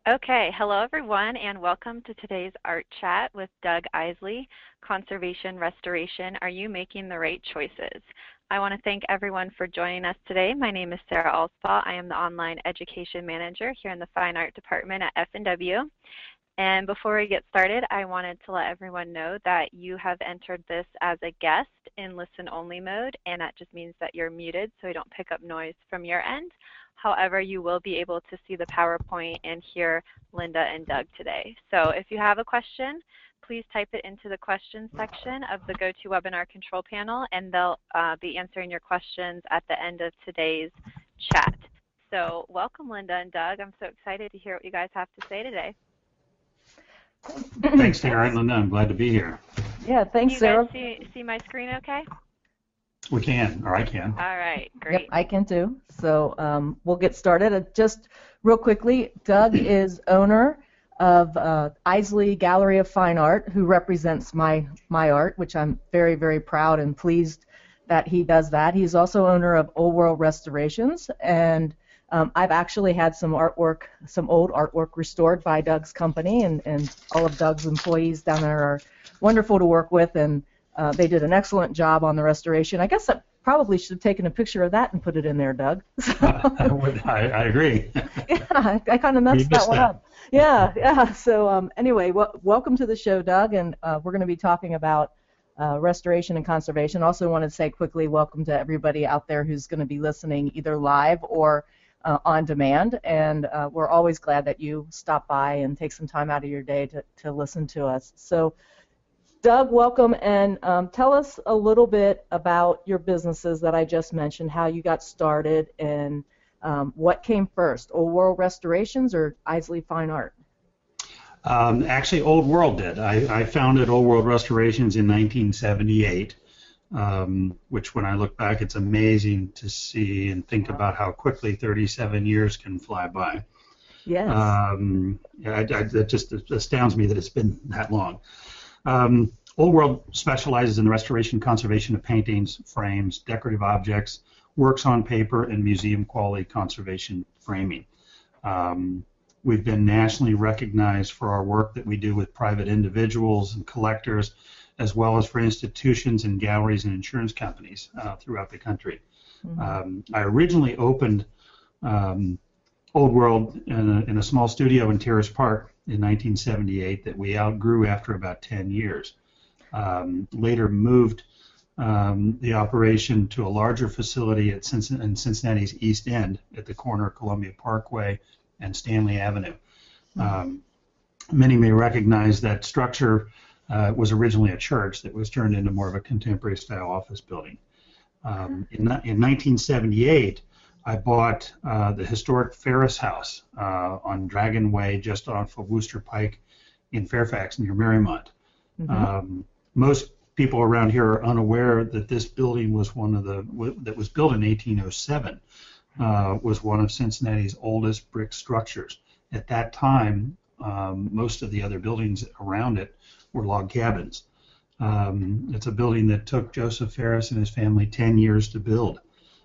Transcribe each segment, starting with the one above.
Okay, hello everyone, and welcome to today's Art Chat with Doug Isley, Conservation Restoration. Are you making the right choices? I want to thank everyone for joining us today. My name is Sarah Alspaw. I am the Online Education Manager here in the Fine Art Department at F&W. And before we get started, I wanted to let everyone know that you have entered this as a guest in listen-only mode, and that just means that you're muted so we don't pick up noise from your end. However, you will be able to see the PowerPoint and hear Linda and Doug today. So if you have a question, please type it into the questions section of the GoToWebinar control panel, and they'll be answering your questions at the end of today's chat. So welcome, Linda and Doug. I'm so excited to hear what you guys have to say today. Thanks, Sarah and Linda. I'm glad to be here. Yeah, thanks, Sarah. Can you guys see my screen okay? We can, or I can. All right, great. Yep, I can too. So we'll get started. Just real quickly, Doug is owner of Isley Gallery of Fine Art, who represents my art, which I'm very, very proud and pleased that he does that. He's also owner of Old World Restorations, and I've actually had some artwork, some old artwork restored by Doug's company, and all of Doug's employees down there are wonderful to work with, and they did an excellent job on the restoration. I guess I probably should have taken a picture of that and put it in there, Doug. I agree. Yeah, I kind of messed that one up. Yeah. So anyway, welcome to the show, Doug, and we're going to be talking about restoration and conservation. Also want to say quickly welcome to everybody out there who's going to be listening either live or on demand, and we're always glad that you stop by and take some time out of your day to listen to us. So, Doug, welcome, and tell us a little bit about your businesses that I just mentioned, how you got started, and what came first, Old World Restorations or Isley Fine Art? Actually, Old World did. I founded Old World Restorations in 1978. Which when I look back, it's amazing to see and think about how quickly 37 years can fly by. Yes. That just astounds me that it's been that long. Old World specializes in the restoration and conservation of paintings, frames, decorative objects, works on paper, and museum quality conservation framing. We've been nationally recognized for our work that we do with private individuals and collectors, as well as for institutions and galleries and insurance companies throughout the country. Mm-hmm. I originally opened Old World in a small studio in Terrace Park in 1978 that we outgrew after about 10 years. Later moved the operation to a larger facility in Cincinnati's East End at the corner of Columbia Parkway and Stanley Avenue. Mm-hmm. Many may recognize that structure was originally a church that was turned into more of a contemporary style office building. In 1978, I bought the historic Ferris House on Dragon Way, just off of Wooster Pike in Fairfax near Marymount. Mm-hmm. Most people around here are unaware that this building was that was built in 1807, was one of Cincinnati's oldest brick structures. At that time, most of the other buildings around it were log cabins. It's a building that took Joseph Ferris and his family 10 years to build.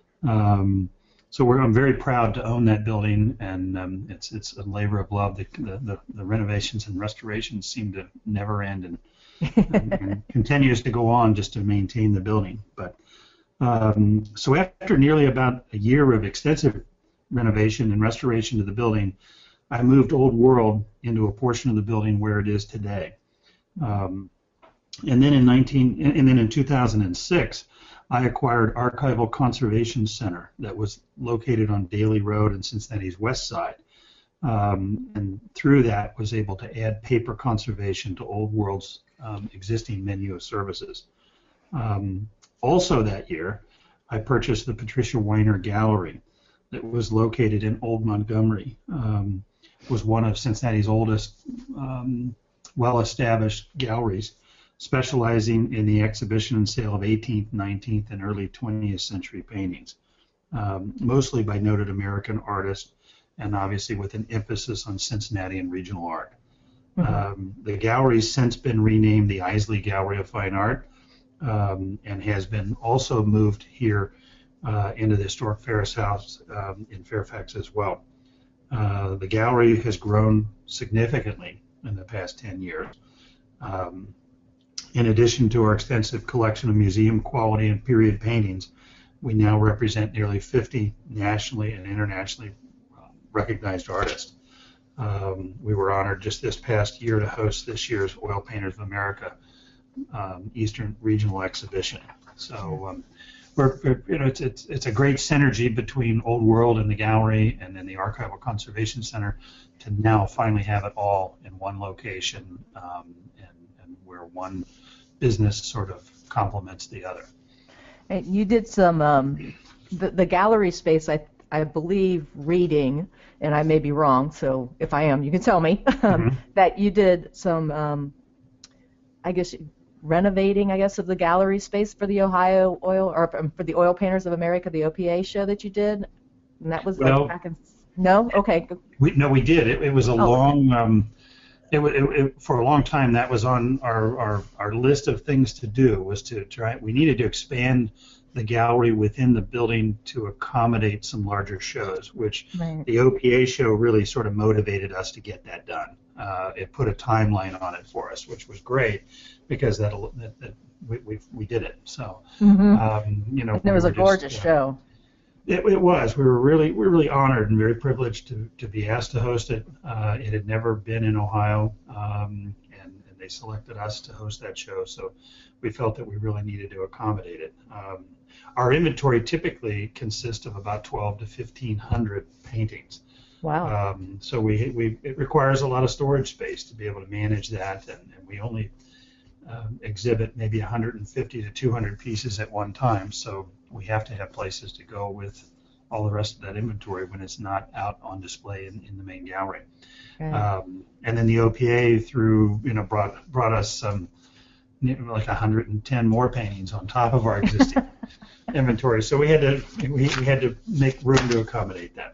So I'm very proud to own that building, and it's a labor of love. The renovations and restorations seem to never end, and continues to go on just to maintain the building. But so after nearly about a year of extensive renovation and restoration to the building, I moved Old World into a portion of the building where it is today. And then in 2006, I acquired Archival Conservation Center that was located on Daly Road in Cincinnati's west side, and through that was able to add paper conservation to Old World's existing menu of services. Also that year, I purchased the Patricia Weiner Gallery that was located in Old Montgomery. Was one of Cincinnati's oldest well-established galleries, specializing in the exhibition and sale of 18th, 19th, and early 20th century paintings, mostly by noted American artists, and obviously with an emphasis on Cincinnati and regional art. Mm-hmm. The gallery's since been renamed the Isley Gallery of Fine Art, and has been also moved here into the historic Ferris House in Fairfax as well. The gallery has grown significantly in the past 10 years. In addition to our extensive collection of museum quality and period paintings, we now represent nearly 50 nationally and internationally recognized artists. We were honored just this past year to host this year's Oil Painters of America Eastern Regional Exhibition. So it's a great synergy between Old World and the gallery, and then the Archival Conservation Center, to now finally have it all in one location, and where one business sort of complements the other. And you did some the gallery space. I believe reading, and I may be wrong, so if I am, you can tell me, that you did some, I guess, renovating, of the gallery space for the Ohio Oil, or for the Oil Painters of America, the OPA show that you did, and that was back in. No, okay. We did. It was a long. For a long time, that was on our list of things to do. Was to try. We needed to expand the gallery within the building to accommodate some larger shows, which the OPA show really sort of motivated us to get that done. It put a timeline on it for us, which was great, because we did it. So it was a gorgeous show. It was. We were really honored and very privileged to be asked to host it. It had never been in Ohio, and they selected us to host that show. So we felt that we really needed to accommodate it. Our inventory typically consists of about 12 to 1,500 paintings. Wow. So it requires a lot of storage space to be able to manage that, and we only exhibit maybe 150 to 200 pieces at one time. So we have to have places to go with all the rest of that inventory when it's not out on display in the main gallery. Right. And then the OPA brought us some like 110 more paintings on top of our existing inventory. So we had to make room to accommodate that.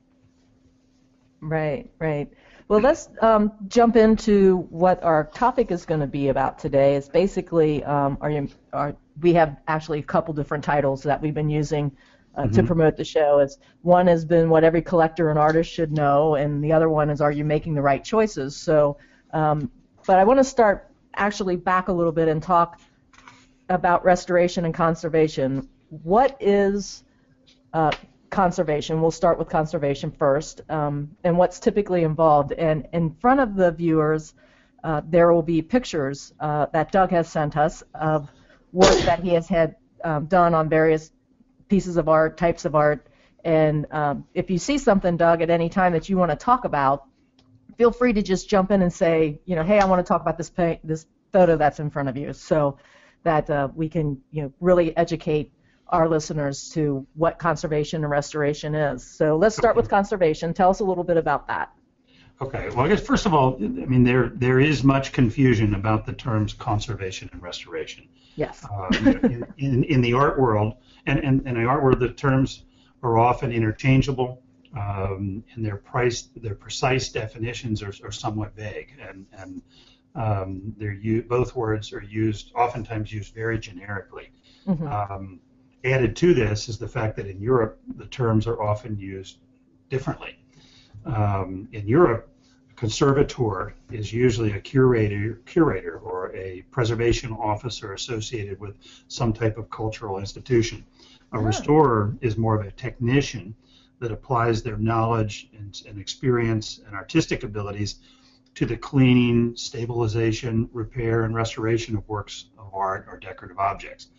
Right. Well, let's jump into what our topic is going to be about today. It's basically we have actually a couple different titles that we've been using to promote the show. One has been What Every Collector and Artist Should Know, and the other one is Are You Making the Right Choices? So, but I want to start actually back a little bit and talk about restoration and conservation. What is conservation? We'll start with conservation first, and what's typically involved. And in front of the viewers, there will be pictures that Doug has sent us of work that he has had done on various pieces of art, types of art. And if you see something, Doug, at any time that you want to talk about, feel free to just jump in and say, hey, I want to talk about this photo that's in front of you, so that we can, really educate our listeners to what conservation and restoration is. So let's start with conservation. Tell us a little bit about that. Okay. Well, I guess first of all, there is much confusion about the terms conservation and restoration. Yes. In the art world, and in the art world, the terms are often interchangeable, and their precise definitions are somewhat vague, and both words are oftentimes used very generically. Added to this is the fact that in Europe, the terms are often used differently. In Europe, a conservator is usually a curator or a preservation officer associated with some type of cultural institution. A restorer is more of a technician that applies their knowledge and experience and artistic abilities to the cleaning, stabilization, repair, and restoration of works of art or decorative objects.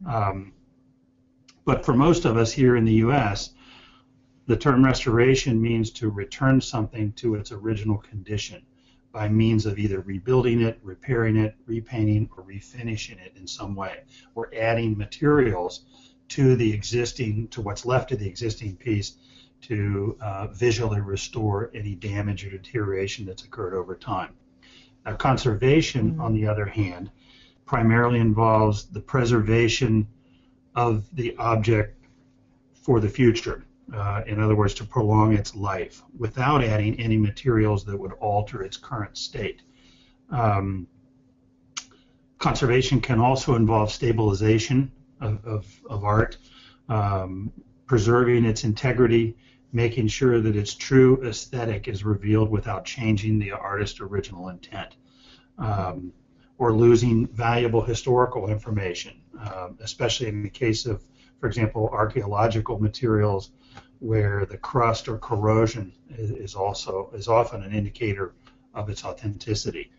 But for most of us here in the U.S., the term restoration means to return something to its original condition by means of either rebuilding it, repairing it, repainting, or refinishing it in some way. We're adding materials to what's left of the existing piece to visually restore any damage or deterioration that's occurred over time. Now, conservation, on the other hand, primarily involves the preservation of the object for the future. In other words, to prolong its life without adding any materials that would alter its current state. Conservation can also involve stabilization of art, preserving its integrity making sure that its true aesthetic is revealed without changing the artist's original intent, or losing valuable historical information, especially in the case of, for example, archaeological materials, where the crust or corrosion is often an indicator of its authenticity.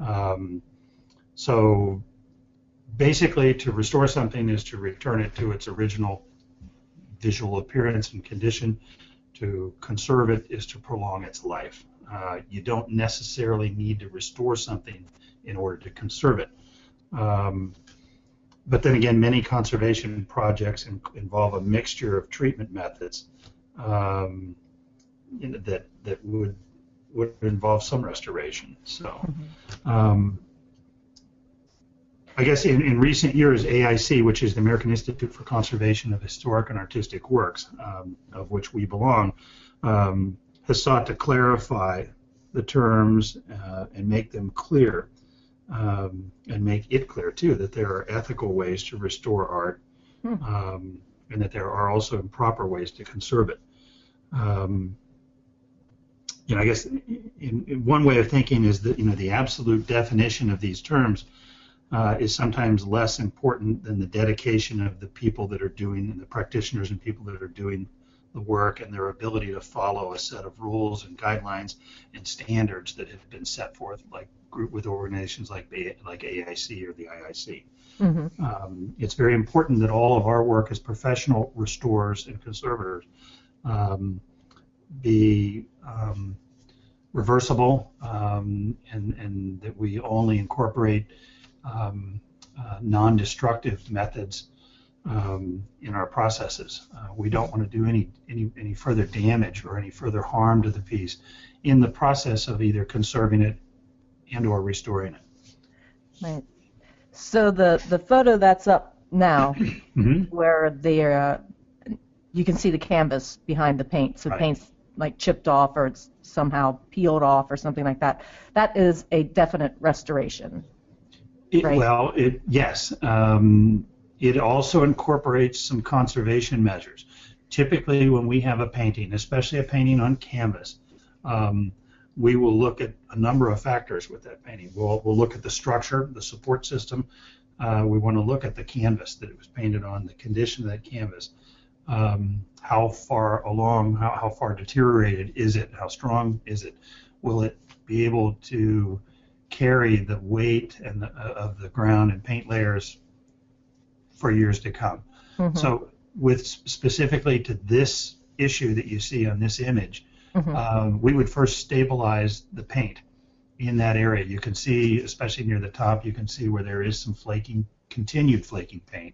So basically, to restore something is to return it to its original visual appearance and condition. To conserve it is to prolong its life. You don't necessarily need to restore something in order to conserve it. But then again, many conservation projects involve a mixture of treatment methods that would involve some restoration. So I guess in recent years, AIC, which is the American Institute for Conservation of Historic and Artistic Works, of which we belong, has sought to clarify the terms and make them clear, and make it clear, too, that there are ethical ways to restore art, and that there are also improper ways to conserve it. I guess in one way of thinking is that the absolute definition of these terms is sometimes less important than the dedication of the people that are doing, the practitioners and people that are doing the work, and their ability to follow a set of rules and guidelines and standards that have been set forth, like with organizations like AIC or the IIC. It's very important that all of our work as professional restorers and conservators be reversible, and that we only incorporate non-destructive methods in our processes. We don't want to do any further damage or any further harm to the piece in the process of either conserving it and or restoring it. Right. So the photo that's up now, where you can see the canvas behind the paint, so paint's like chipped off or it's somehow peeled off or something like that. That is a definite restoration. Right? Well, yes. It also incorporates some conservation measures. Typically, when we have a painting, especially a painting on canvas, we will look at a number of factors with that painting. We'll look at the structure, the support system. We want to look at the canvas that it was painted on, the condition of that canvas. How far along, how far deteriorated is it? How strong is it? Will it be able to carry the weight and of the ground and paint layers for years to come? So with specifically to this issue that you see on this image, we would first stabilize the paint in that area. You can see, especially near the top, you can see where there is some flaking, continued flaking paint.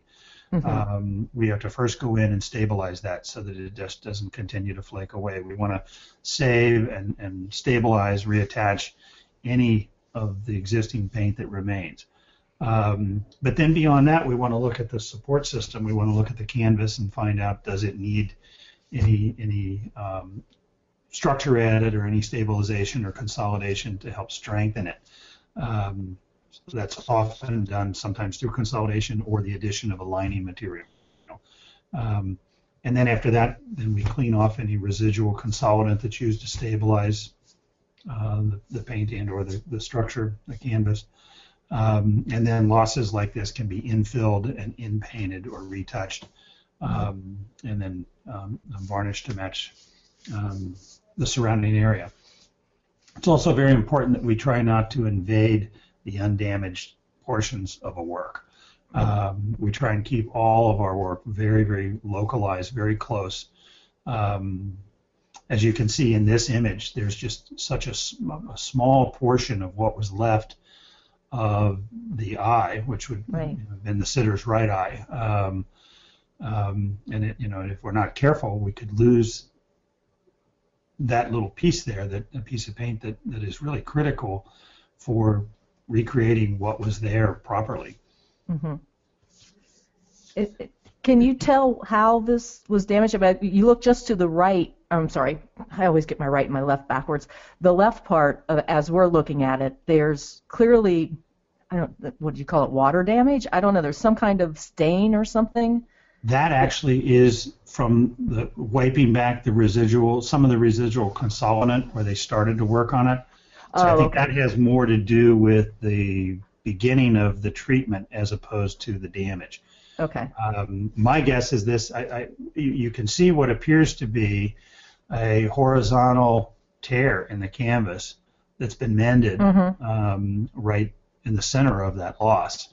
We have to first go in and stabilize that so that it just doesn't continue to flake away. We want to save and stabilize, reattach any of the existing paint that remains. But then beyond that, we want to look at the support system. We want to look at the canvas and find out, does it need any structure added or any stabilization or consolidation to help strengthen it. So that's often done sometimes through consolidation or the addition of a lining material. And then after that, then we clean off any residual consolidant that's used to stabilize the paint and or the structure, the canvas. And then losses like this can be infilled and in-painted or retouched, and then varnished to match the surrounding area. It's also very important that we try not to invade the undamaged portions of a work. We try and keep all of our work very, very localized, very close. As you can see in this image, there's just such a small portion of what was left of the eye, which would have been the sitter's right eye. And if we're not careful, we could lose that little piece there, a piece of paint that is really critical for recreating what was there properly. Can you tell how this was damaged? You look just to the right. I'm sorry, I always get my right and my left backwards. The left part, as we're looking at it, there's clearly, what do you call it, water damage? I don't know. There's some kind of stain or something. That actually is from the wiping back the residual, some of the residual consolidant where they started to work on it. So I think that has more to do with the beginning of the treatment as opposed to the damage. Okay. My guess is this: you can see what appears to be a horizontal tear in the canvas that's been mended right in the center of that loss.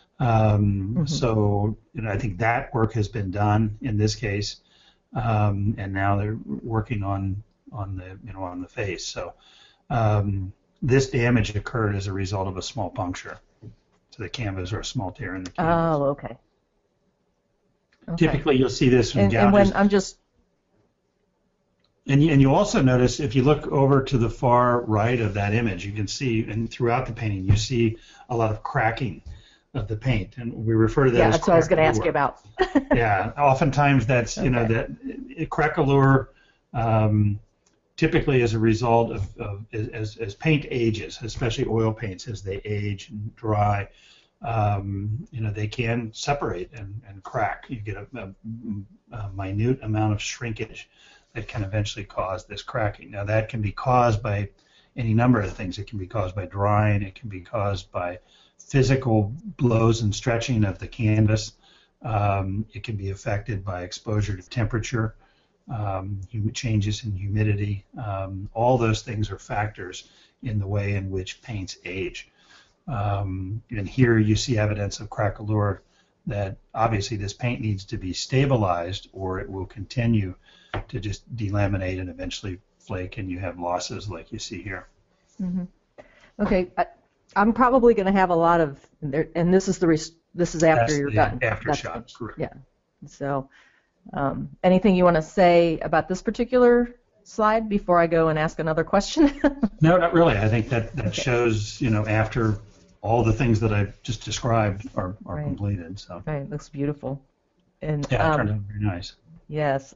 So I think that work has been done in this case, and now they're working on the face. So this damage occurred as a result of a small puncture to the canvas or a small tear in the canvas. Oh, okay. Typically, you'll see this from gouges. And when I'm just And you also notice if you look over to the far right of that image, you can see, and throughout the painting, you see a lot of cracking of the paint, and we refer to that as that's what I was going to ask you about. Yeah, oftentimes that's that craquelure typically as a result of as paint ages, especially oil paints as they age and dry, they can separate and crack. You get a minute amount of shrinkage that can eventually cause this cracking. Now that can be caused by any number of things. It can be caused by drying. It can be caused by physical blows and stretching of the canvas. It can be affected by exposure to temperature, changes in humidity. All those things are factors in the way in which paints age. And here you see evidence of craquelure that obviously this paint needs to be stabilized or it will continue to just delaminate and eventually flake, and you have losses like you see here. Mm-hmm. Okay, I'm probably going to have a lot of, and this is after you're done. Aftershock, correct. Yeah. So, anything you want to say about this particular slide before I go and ask another question? No, not really. I think that shows, after all the things that I've just described are completed. So. Right, looks beautiful. And it turned out very nice. Yes.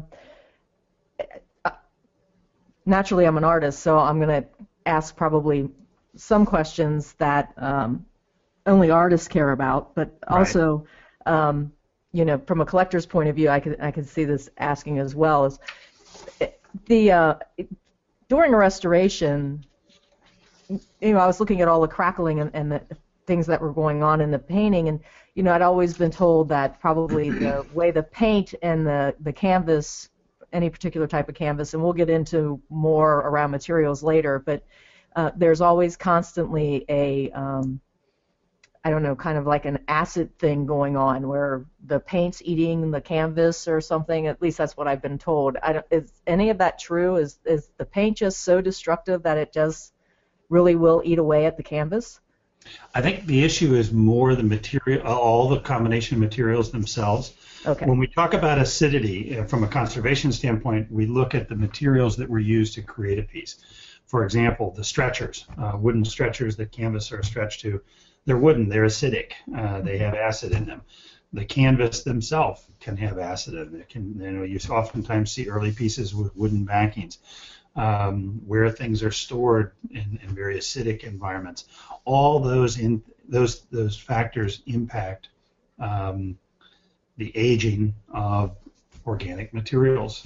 Naturally, I'm an artist, so I'm going to ask probably some questions that only artists care about, but also, from a collector's point of view, I could see this asking as well. Is during a restoration, I was looking at all the crackling and the things that were going on in the painting, and I'd always been told that probably the way the paint and the canvas, any particular type of canvas, and we'll get into more around materials later, but there's always constantly a, kind of like an acid thing going on where the paint's eating the canvas or something. At least that's what I've been told. Is any of that true? Is the paint just so destructive that it just really will eat away at the canvas? I think the issue is more the material, all the combination of materials themselves. Okay. When we talk about acidity, from a conservation standpoint, we look at the materials that were used to create a piece. For example, the stretchers, wooden stretchers that canvas are stretched to, they're wooden, they're acidic, they have acid in them. The canvas themselves can have acid in it. You oftentimes see early pieces with wooden backings. Where things are stored in very acidic environments. All those factors impact the aging of organic materials.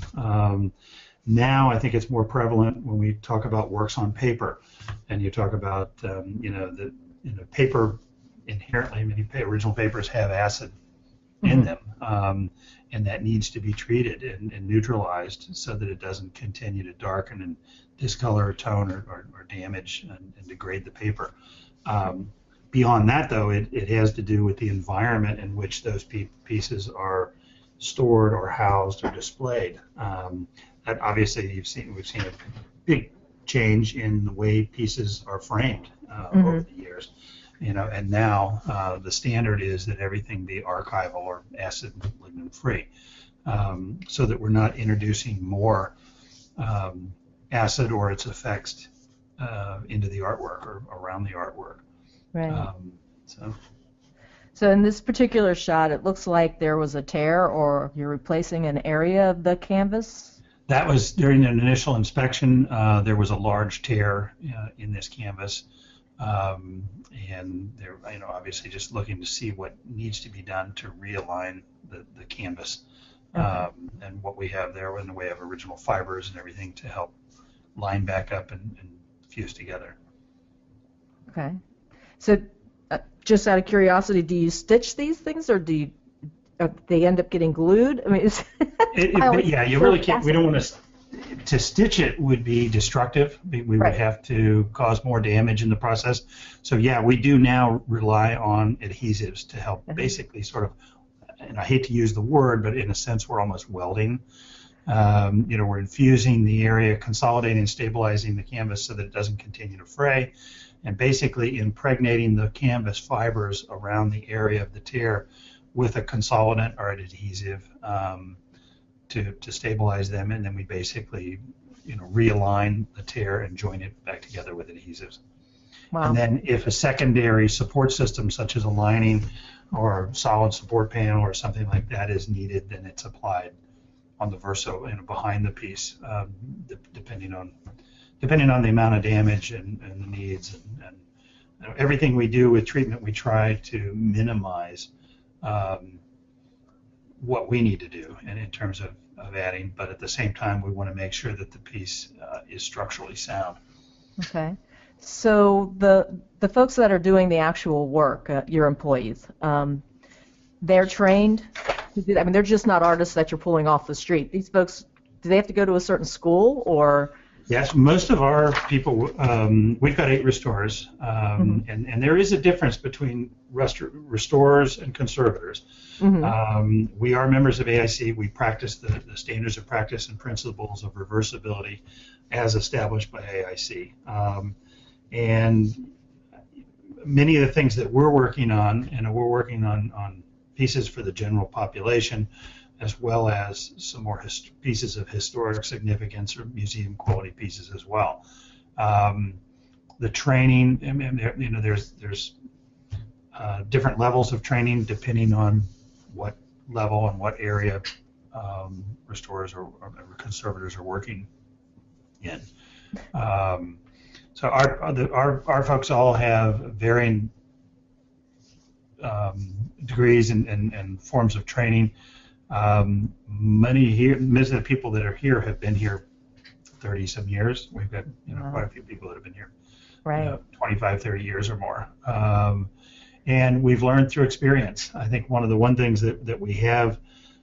Now I think it's more prevalent when we talk about works on paper, and you talk about the paper inherently. Many original papers have acid in them. And that needs to be treated and neutralized so that it doesn't continue to darken and discolor or tone or damage and degrade the paper. Beyond that, though, it has to do with the environment in which those pieces are stored or housed or displayed. That obviously we've seen a big change in the way pieces are framed over the years. And now the standard is that everything be archival or acid and lignin free, so that we're not introducing more acid or its effects into the artwork or around the artwork. Right. So in this particular shot, it looks like there was a tear, or you're replacing an area of the canvas? That was during an initial inspection. There was a large tear in this canvas. and they're obviously just looking to see what needs to be done to realign the canvas and what we have there in the way of original fibers and everything to help line back up and fuse together. Okay. So just out of curiosity, do you stitch these things, or do they end up getting glued? I mean, yeah, you really can't. We don't want to stitch it would be destructive. We would have to cause more damage in the process. So yeah, we do now rely on adhesives to help basically sort of, and I hate to use the word, but in a sense we're almost welding. We're infusing the area, consolidating, stabilizing the canvas so that it doesn't continue to fray, and basically impregnating the canvas fibers around the area of the tear with a consolidant or an adhesive to stabilize them, and then we basically realign the tear and join it back together with adhesives. Wow. And then if a secondary support system such as a lining or solid support panel or something like that is needed, then it's applied on the verso behind the piece, depending on the amount of damage and the needs, and everything we do with treatment, we try to minimize what we need to do and in terms of adding, but at the same time we want to make sure that the piece is structurally sound. Okay. So the folks that are doing the actual work, your employees, they're trained to do that? I mean, they're just not artists that you're pulling off the street. These folks, do they have to go to a certain school, or? Yes, most of our people, we've got 8 restorers, and there is a difference between restorers and conservators. We are members of AIC. We practice the standards of practice and principles of reversibility as established by AIC. And many of the things that we're working on, and we're working on pieces for the general population, as well as some more pieces of historic significance or museum quality pieces as well. The training, there's different levels of training depending on what level and what area restorers or conservators are working in. So our folks all have varying degrees and forms of training. Most of the people that are here have been here 30 some years. We've got quite a few people that have been here 25, 30 years or more. And we've learned through experience. I think one of the things that we have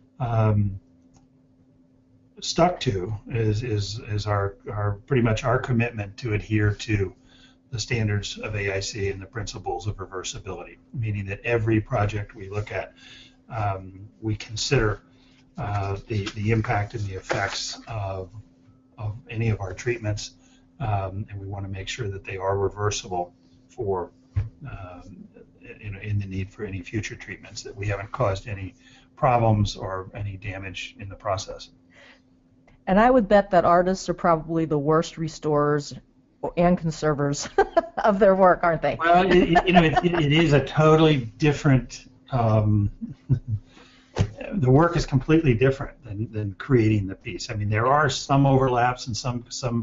stuck to is our pretty much our commitment to adhere to the standards of AIC and the principles of reversibility, meaning that every project we look at, we consider the impact and the effects of any of our treatments, and we want to make sure that they are reversible for in the need for any future treatments, that we haven't caused any problems or any damage in the process. And I would bet that artists are probably the worst restorers and conservers of their work, aren't they? Well, it is a totally different. The work is completely different than creating the piece. I mean, there are some overlaps and some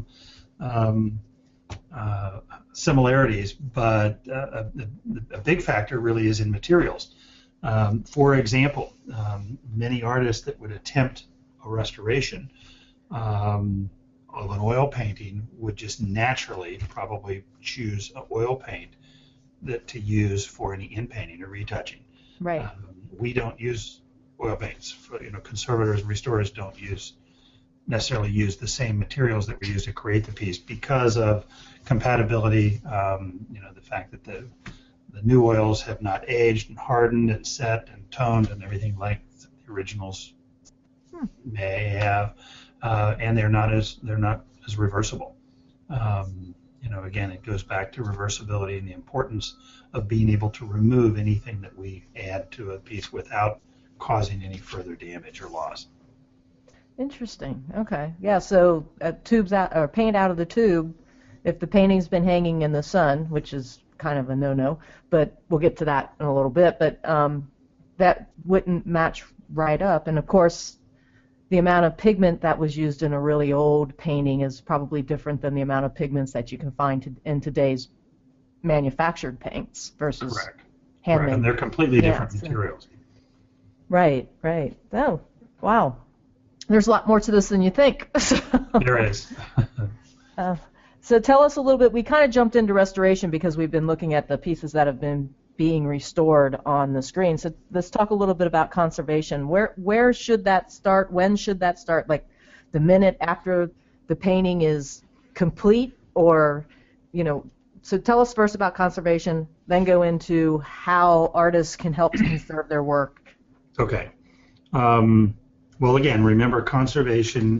similarities, but a big factor really is in materials. For example, many artists that would attempt a restoration of an oil painting would just naturally probably choose an oil paint to use for any in-painting or retouching. Right. We don't use oil paints. Conservators and restorers don't necessarily use the same materials that we use to create the piece because of compatibility. The fact that the new oils have not aged and hardened and set and toned and everything like the originals may have, and they're not as reversible. Again, it goes back to reversibility and the importance of being able to remove anything that we add to a piece without causing any further damage or loss. Interesting. Okay. Yeah. So tubes out or paint out of the tube. If the painting's been hanging in the sun, which is kind of a no-no, but we'll get to that in a little bit. But that wouldn't match right up. And of course, the amount of pigment that was used in a really old painting is probably different than the amount of pigments that you can find in today's manufactured paints versus Correct. handmade. And they're completely different materials. Right, right. Oh, wow. There's a lot more to this than you think. There is. So tell us a little bit. We kind of jumped into restoration because we've been looking at the pieces that have been being restored on the screen. So let's talk a little bit about conservation. Where should that start? When should that start? Like the minute after the painting is complete, or, you know, so tell us first about conservation, then go into how artists can help to conserve their work. Okay. Well, again, remember, conservation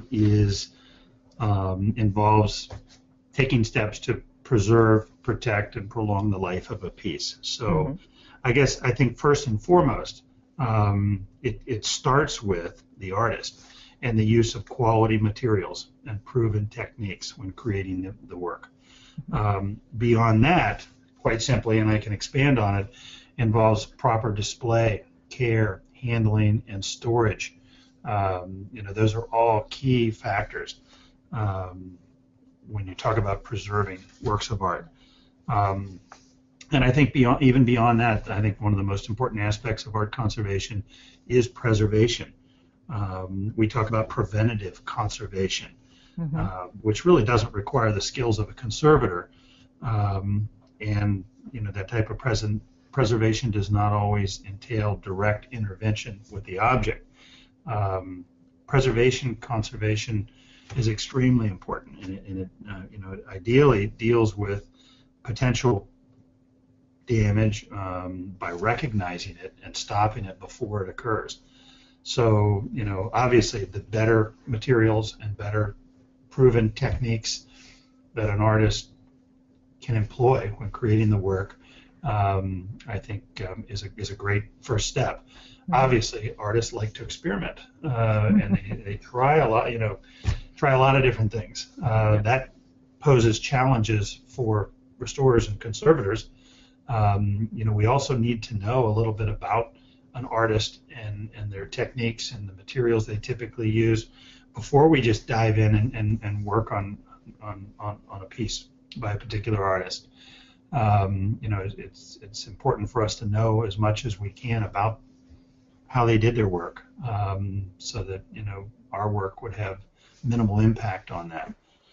involves taking steps to preserve, protect, and prolong the life of a piece. So I think first and foremost, it starts with the artist and the use of quality materials and proven techniques when creating the work. Beyond that, quite simply, and I can expand on it, involves proper display, care, handling, and storage. Those are all key factors when you talk about preserving works of art. And I think even beyond that, I think one of the most important aspects of art conservation is preservation. We talk about preventative conservation, which really doesn't require the skills of a conservator. And that type of preservation does not always entail direct intervention with the object. Preservation, conservation is extremely important, and it ideally deals with potential damage by recognizing it and stopping it before it occurs. So, obviously, the better materials and better proven techniques that an artist can employ when creating the work, I think is a great first step. Obviously, artists like to experiment, and they try a lot, try a lot of different things. That poses challenges for restorers and conservators. We also need to know a little bit about an artist and their techniques and the materials they typically use before we just dive in and work on a piece by a particular artist. It's important for us to know as much as we can about how they did their work, so that our work would have minimal impact on that.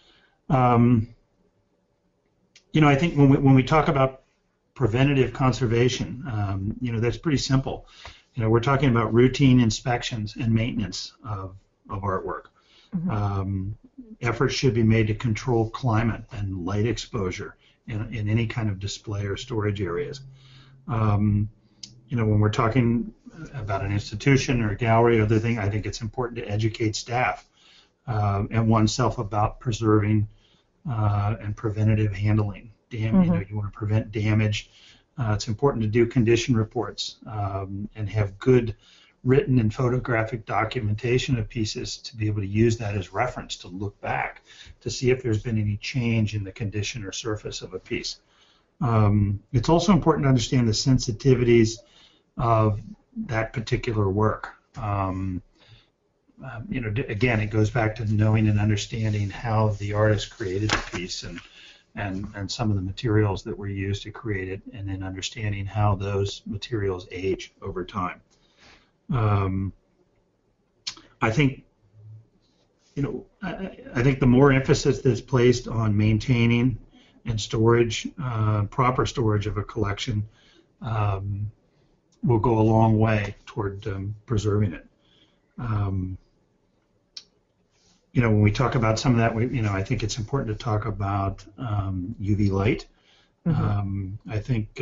I think when we talk about preventative conservation, that's pretty simple. We're talking about routine inspections and maintenance of artwork. Efforts should be made to control climate and light exposure in any kind of display or storage areas. When we're talking about an institution or a gallery or other thing, I think it's important to educate staff and oneself about preserving and preventative handling. You want to prevent damage. It's important to do condition reports and have good written and photographic documentation of pieces to be able to use that as reference to look back to see if there's been any change in the condition or surface of a piece. It's also important to understand the sensitivities of that particular work. Again, it goes back to knowing and understanding how the artist created the piece and some of the materials that were used to create it, and then understanding how those materials age over time. I think the more emphasis that's placed on maintaining and storage, proper storage of a collection, will go a long way toward preserving it. When we talk about some of that, I think it's important to talk about UV light. I think,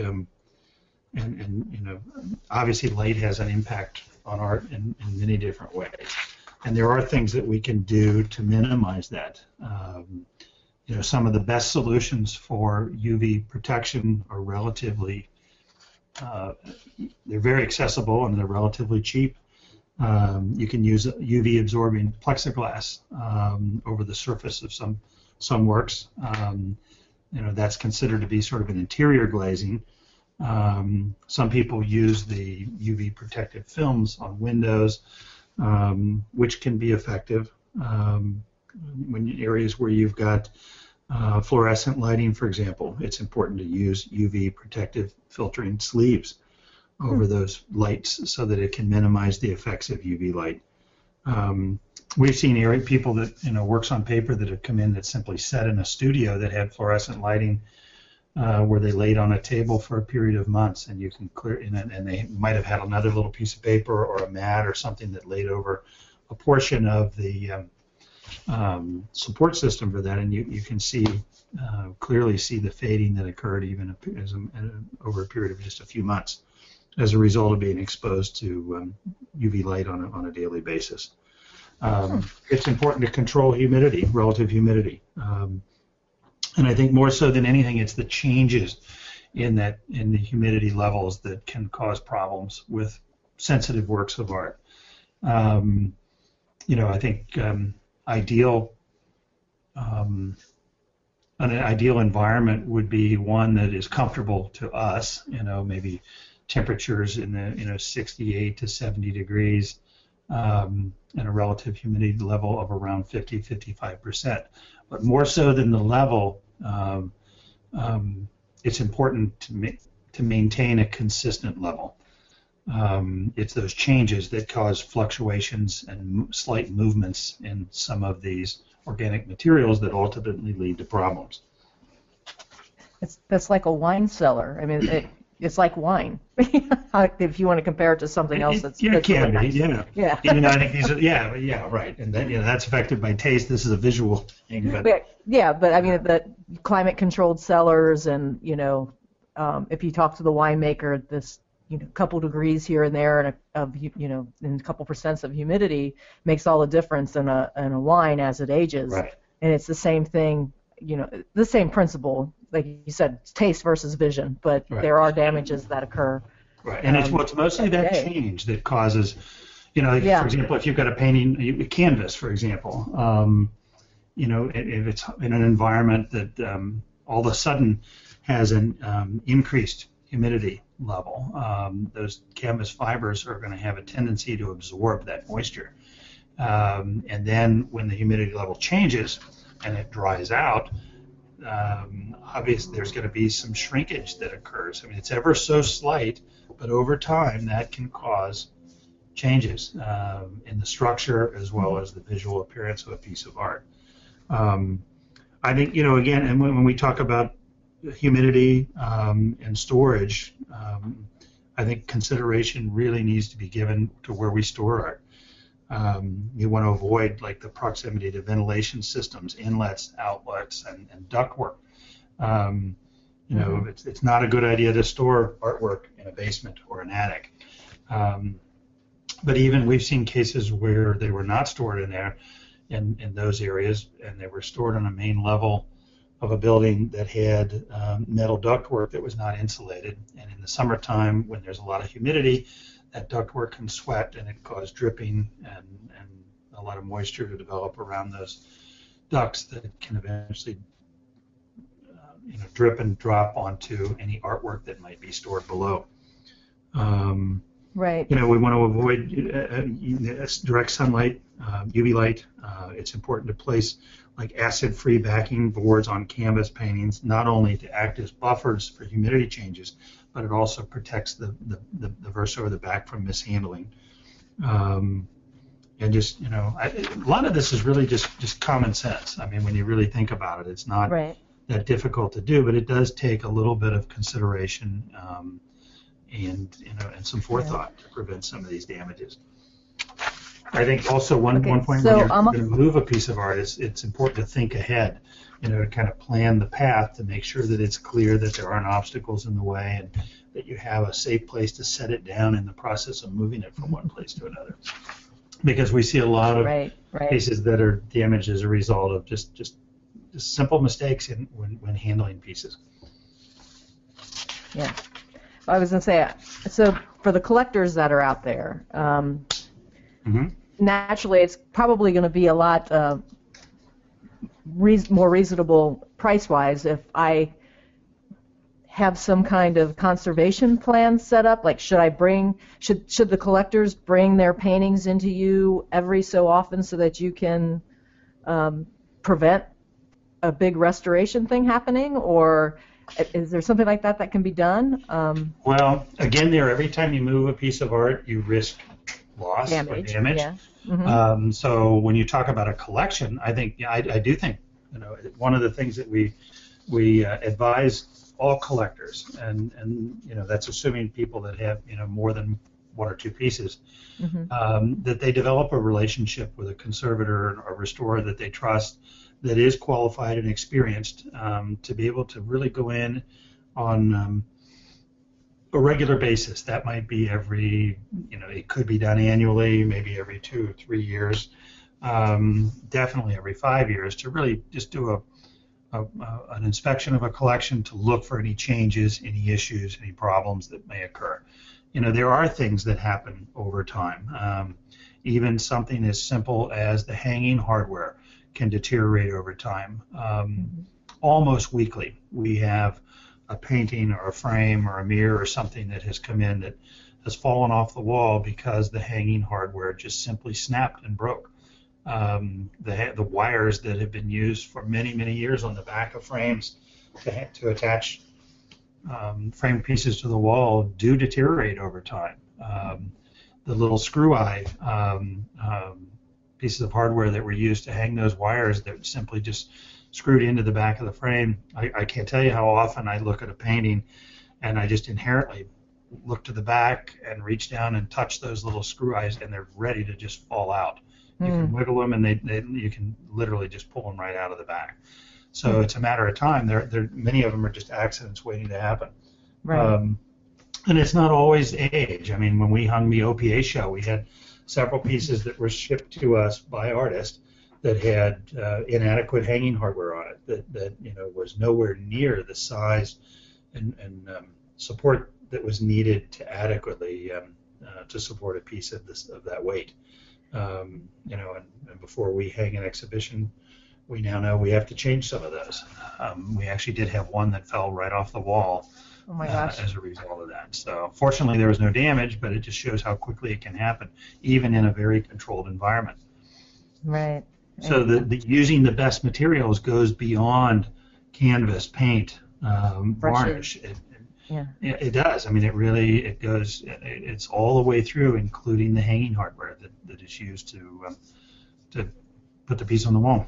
obviously light has an impact on art in many different ways, and there are things that we can do to minimize that. Some of the best solutions for UV protection are relatively, they're very accessible and they're relatively cheap. You can use UV absorbing plexiglass over the surface of some works. That's considered to be sort of an interior glazing. Some people use the UV protective films on windows, which can be effective when areas where you've got Fluorescent lighting, for example, it's important to use UV protective filtering sleeves over those lights so that it can minimize the effects of UV light. We've seen people that works on paper that have come in that simply sat in a studio that had fluorescent lighting where they laid on a table for a period of months, and you can clear and they might have had another little piece of paper or a mat or something that laid over a portion of the support system for that, and you can clearly see the fading that occurred even over a period of just a few months as a result of being exposed to UV light on a daily basis. It's important to control humidity, relative humidity, and I think more so than anything, it's the changes in the humidity levels that can cause problems with sensitive works of art. I think an ideal environment would be one that is comfortable to us. Maybe temperatures in the 68 to 70 degrees, and a relative humidity level of around 50-55%. But more so than the level, it's important to maintain a consistent level. It's those changes that cause fluctuations and slight movements in some of these organic materials that ultimately lead to problems. That's like a wine cellar. I mean, it's like wine. If you want to compare it to something else that's it can really be, nice. yeah. Even though I think these are, right. And then, that's affected by taste. This is a visual thing, but but I mean the climate-controlled cellars, and if you talk to the winemaker, this couple degrees here and there, and a couple percents of humidity makes all the difference in a wine as it ages. Right. And it's the same thing, the same principle. Like you said, taste versus vision, but right. There are damages that occur. Right, and it's mostly that change that causes, for example, if you've got a painting, a canvas, for example, if it's in an environment that all of a sudden has an increased humidity level, those canvas fibers are going to have a tendency to absorb that moisture. And then when the humidity level changes and it dries out, obviously there's going to be some shrinkage that occurs. I mean, it's ever so slight, but over time that can cause changes in the structure as well as the visual appearance of a piece of art. I think, again, and when we talk about humidity and storage, I think consideration really needs to be given to where we store art. You want to avoid the proximity to ventilation systems, inlets, outlets, and ductwork. It's not a good idea to store artwork in a basement or an attic. But even we've seen cases where they were not stored in there, in those areas, and they were stored on a main level of a building that had metal ductwork that was not insulated. And in the summertime, when there's a lot of humidity, that ductwork can sweat and it causes dripping and a lot of moisture to develop around those ducts that can eventually drip and drop onto any artwork that might be stored below. Right. We want to avoid direct sunlight, UV light. It's important to place acid-free backing boards on canvas paintings, not only to act as buffers for humidity changes, but it also protects the verso or the back from mishandling. And just, a lot of this is really just common sense. I mean, when you really think about it, it's not that difficult to do, but it does take a little bit of consideration and some forethought to prevent some of these damages. I think also one point when you're going to move a piece of art, it's important to think ahead, to kind of plan the path to make sure that it's clear that there aren't obstacles in the way and that you have a safe place to set it down in the process of moving it from one place to another. Because we see a lot of cases that are damaged as a result of just simple mistakes when handling pieces. Yeah. I was going to say, so for the collectors that are out there, naturally it's probably going to be a lot more reasonable price-wise if I have some kind of conservation plan set up. Like, should the collectors bring their paintings into you every so often so that you can prevent a big restoration thing happening, or is there something like that can be done? Well, again, every time you move a piece of art, you risk loss or damage. Yeah. Mm-hmm. So when you talk about a collection, I think I do think one of the things that we advise all collectors, and that's assuming people that have more than one or two pieces, that they develop a relationship with a conservator or restorer that they trust, that is qualified and experienced, to be able to really go in on a regular basis. That might be it could be done annually, maybe every 2 or 3 years, definitely every 5 years, to really just do an inspection of a collection to look for any changes, any issues, any problems that may occur. There are things that happen over time. Even something as simple as the hanging hardware can deteriorate over time. Almost weekly, we have a painting or a frame or a mirror or something that has come in that has fallen off the wall because the hanging hardware just simply snapped and broke. The wires that have been used for many, many years on the back of frames to attach frame pieces to the wall do deteriorate over time. The little screw eye pieces of hardware that were used to hang those wires that simply just screwed into the back of the frame. I can't tell you how often I look at a painting and I just inherently look to the back and reach down and touch those little screw eyes, and they're ready to just fall out. You can wiggle them, and you can literally just pull them right out of the back. So it's a matter of time. Many of them are just accidents waiting to happen. Right. And it's not always age. I mean, when we hung the OPA show, we had several pieces that were shipped to us by artists that had inadequate hanging hardware on it, that was nowhere near the size and support that was needed to adequately to support a piece of that weight. And before we hang an exhibition, we now know we have to change some of those. We actually did have one that fell right off the wall. Oh my gosh. As a result of that. So fortunately there was no damage, but it just shows how quickly it can happen, even in a very controlled environment. Right. So the using the best materials goes beyond canvas, paint, varnish. It does. I mean, it goes. It's all the way through, including the hanging hardware that is used to put the piece on the wall.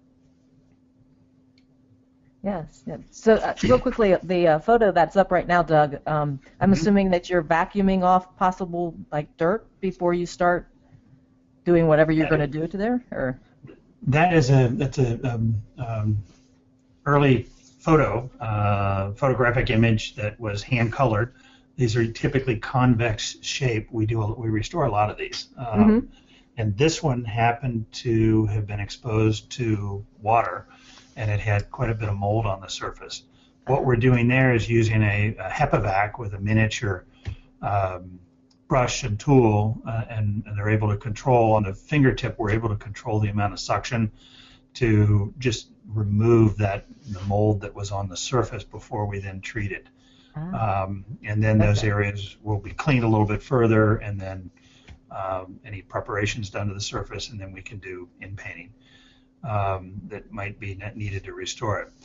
Yes. So real quickly, the photo that's up right now, Doug, I'm assuming that you're vacuuming off possible dirt before you start doing whatever you're going to do to there, or? That's a early photographic image that was hand colored. These are typically convex shape. We restore a lot of these. And this one happened to have been exposed to water, and it had quite a bit of mold on the surface. What we're doing there is using a HEPA-Vac with a miniature brush and tool, and they're able to control on the fingertip. We're able to control the amount of suction to just remove the mold that was on the surface before we then treat it. And then those areas will be cleaned a little bit further, and then any preparations done to the surface, and then we can do in-painting that might be needed to restore it.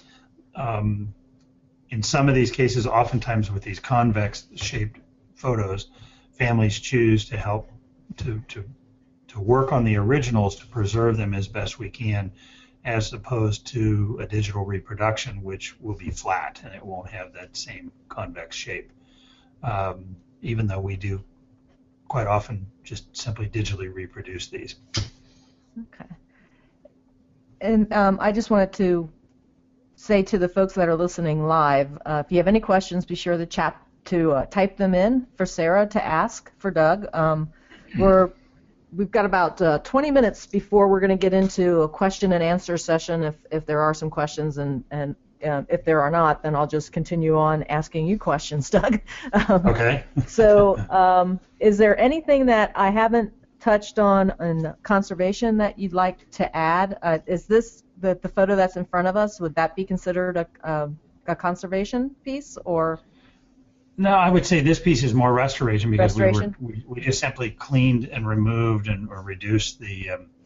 In some of these cases, oftentimes with these convex-shaped photos, families choose to help to work on the originals to preserve them as best we can, as opposed to a digital reproduction, which will be flat and it won't have that same convex shape. Even though we do quite often just simply digitally reproduce these. Okay. And I just wanted to say to the folks that are listening live, if you have any questions, be sure to type them in for Sarah to ask for Doug. We've got about 20 minutes before we're going to get into a question and answer session if there are some questions, and if there are not, then I'll just continue on asking you questions, Doug. Okay. So is there anything that I haven't touched on in conservation that you'd like to add? Is this the photo that's in front of us, would that be considered a conservation piece, or? No, I would say this piece is more restoration, because restoration? we just simply cleaned and removed or reduced the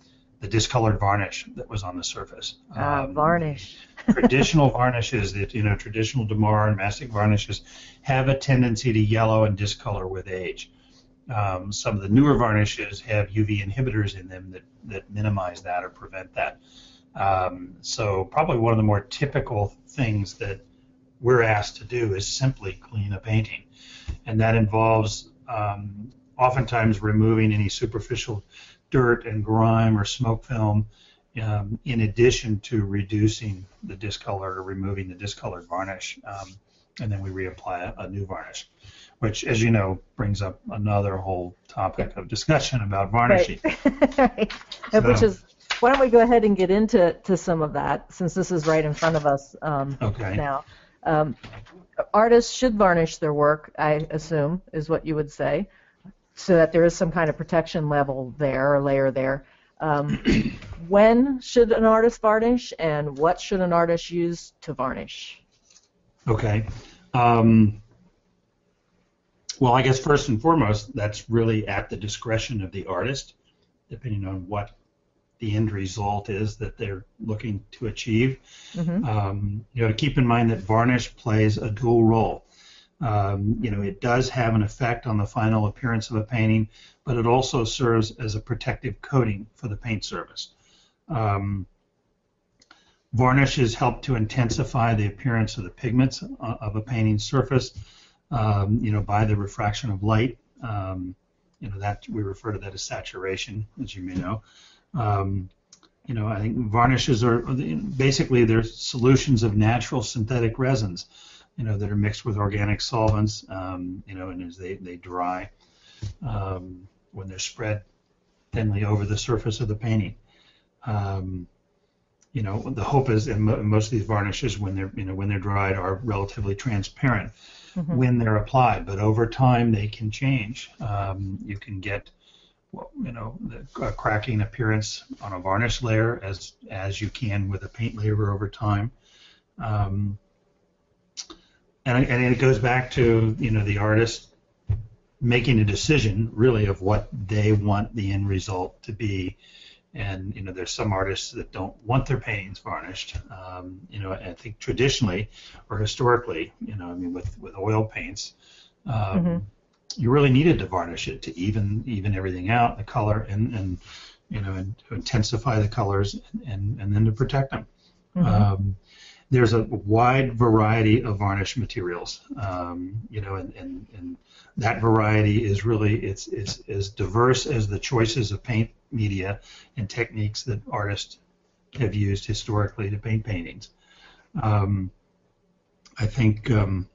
the discolored varnish that was on the surface. Varnish. Traditional varnishes, traditional Damar and mastic varnishes have a tendency to yellow and discolor with age. Some of the newer varnishes have UV inhibitors in them that minimize that or prevent that. So probably one of the more typical things that we're asked to do is simply clean a painting. And that involves oftentimes removing any superficial dirt and grime or smoke film, in addition to reducing the discolor or removing the discolored varnish. And then we reapply a new varnish, which, as you know, brings up another whole topic of discussion about varnishing. Right. So, which is, why don't we go ahead and get into some of that, since this is right in front of us now. Artists should varnish their work, I assume, is what you would say, so that there is some kind of protection level there, or layer there. When should an artist varnish, and what should an artist use to varnish? Okay. Well, I guess first and foremost, that's really at the discretion of the artist, depending on what the end result is that they're looking to achieve. Mm-hmm. To keep in mind that varnish plays a dual role. It does have an effect on the final appearance of a painting, but it also serves as a protective coating for the paint surface. Varnishes help to intensify the appearance of the pigments of a painting surface, by the refraction of light. That we refer to that as saturation, as you may know. I think varnishes are basically they're solutions of natural synthetic resins, that are mixed with organic solvents, and as they dry, when they're spread thinly over the surface of the painting. The hope is, and most of these varnishes, when they're dried, are relatively transparent when they're applied, but over time they can change. You can get a cracking appearance on a varnish layer as you can with a paint layer over time. And it goes back to the artist making a decision really of what they want the end result to be. And there's some artists that don't want their paintings varnished. I think traditionally or historically, with oil paints, you really needed to varnish it to even everything out, the color, and to intensify the colors and then to protect them. Mm-hmm. There's a wide variety of varnish materials, and that variety is really it's as diverse as the choices of paint media and techniques that artists have used historically to paint paintings. I think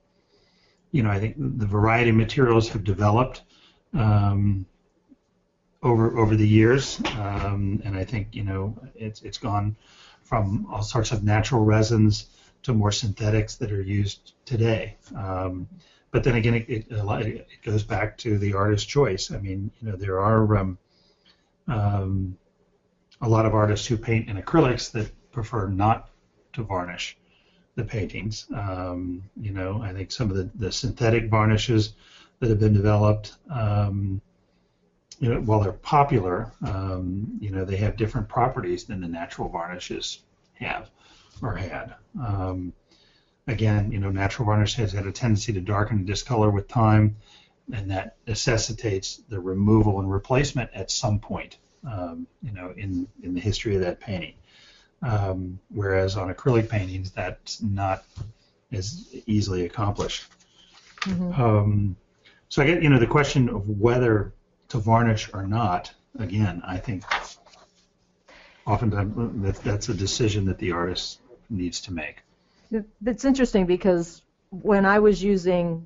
the variety of materials have developed over the years, and I think it's gone from all sorts of natural resins to more synthetics that are used today. But then again, it goes back to the artist's choice. There are a lot of artists who paint in acrylics that prefer not to varnish the paintings. I think some of the synthetic varnishes that have been developed, while they're popular, they have different properties than the natural varnishes have or had. Again, natural varnish has had a tendency to darken and discolor with time, and that necessitates the removal and replacement at some point, in the history of that painting. Whereas on acrylic paintings, that's not as easily accomplished. Mm-hmm. So I get, the question of whether to varnish or not, again, I think oftentimes that's a decision that the artist needs to make. It's interesting because when I was using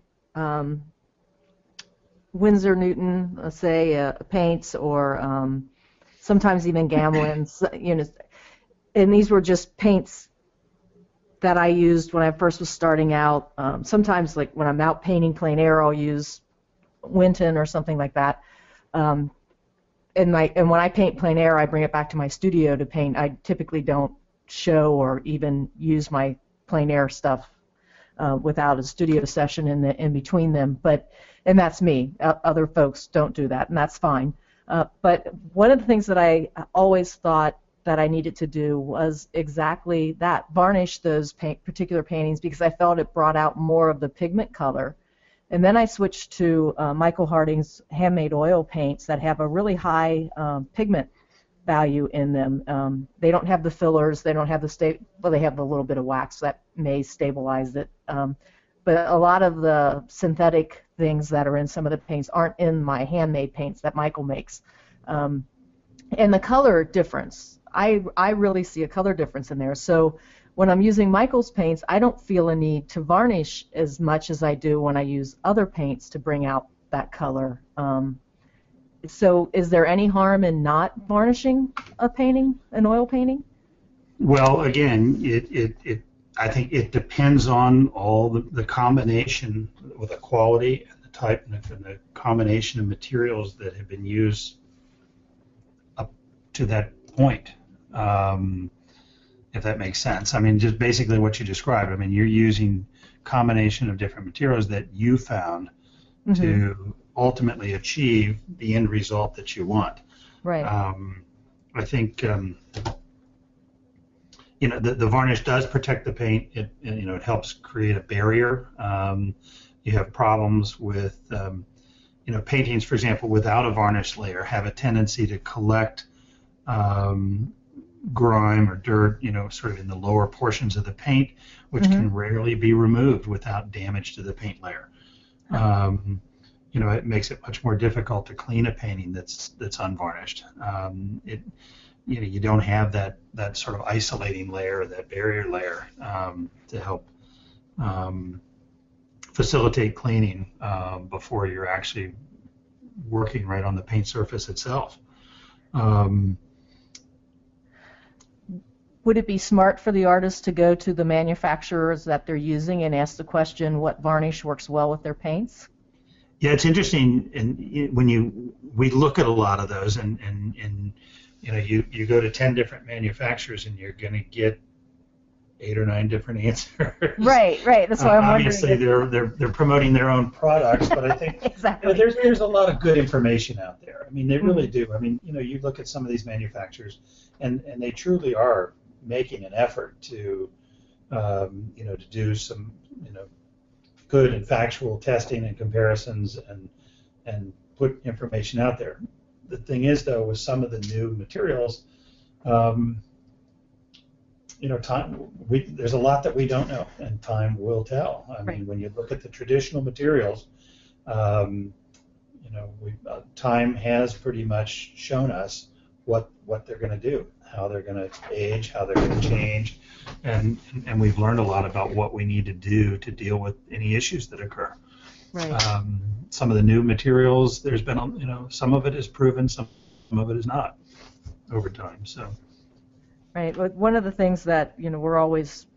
Winsor Newton, say, paints, or sometimes even Gamblins, and these were just paints that I used when I first was starting out. Sometimes, like when I'm out painting plein air, I'll use Winton or something like that. And when I paint plein air, I bring it back to my studio to paint. I typically don't show or even use my plein air stuff without a studio session in between them. And that's me. Other folks don't do that, and that's fine. But one of the things that I always thought that I needed to do was exactly that, varnish those particular paintings, because I felt it brought out more of the pigment color. And then I switched to Michael Harding's handmade oil paints that have a really high pigment value in them. They don't have the fillers, they don't have well, they have a little bit of wax that may stabilize it. But a lot of the synthetic things that are in some of the paints aren't in my handmade paints that Michael makes. And the color difference, I really see a color difference in there. So when I'm using Michael's paints, I don't feel a need to varnish as much as I do when I use other paints to bring out that color. So is there any harm in not varnishing a painting, an oil painting? Well, again, I think it depends on all the combination with the quality and the type and the combination of materials that have been used up to that point. If that makes sense. I mean, just basically what you described. I mean, you're using combination of different materials that you found to ultimately achieve the end result that you want. Right. I think the varnish does protect the paint. It helps create a barrier. You have problems with paintings, for example, without a varnish layer have a tendency to collect grime or dirt, sort of in the lower portions of the paint, which can rarely be removed without damage to the paint layer. It makes it much more difficult to clean a painting that's unvarnished. You don't have that sort of isolating layer, that barrier layer, to help facilitate cleaning before you're actually working right on the paint surface itself. Would it be smart for the artist to go to the manufacturers that they're using and ask the question what varnish works well with their paints? Yeah, it's interesting, and when we look at a lot of those, and you go to 10 different manufacturers, and you're going to get 8 or 9 different answers. Right. That's why I'm obviously wondering. they're promoting their own products, but I think exactly. There's a lot of good information out there. I mean, they really do. I mean, you look at some of these manufacturers, and they truly are making an effort to to do some good and factual testing and comparisons and put information out there. The thing is, though, with some of the new materials, there's a lot that we don't know, and time will tell. I mean, when you look at the traditional materials, time has pretty much shown us what they're going to do, how they're going to age, how they're going to change, and we've learned a lot about what we need to do to deal with any issues that occur. Right. Some of the new materials, there's been, some of it is proven, some of it is not over time. So. Right. But one of the things that we're always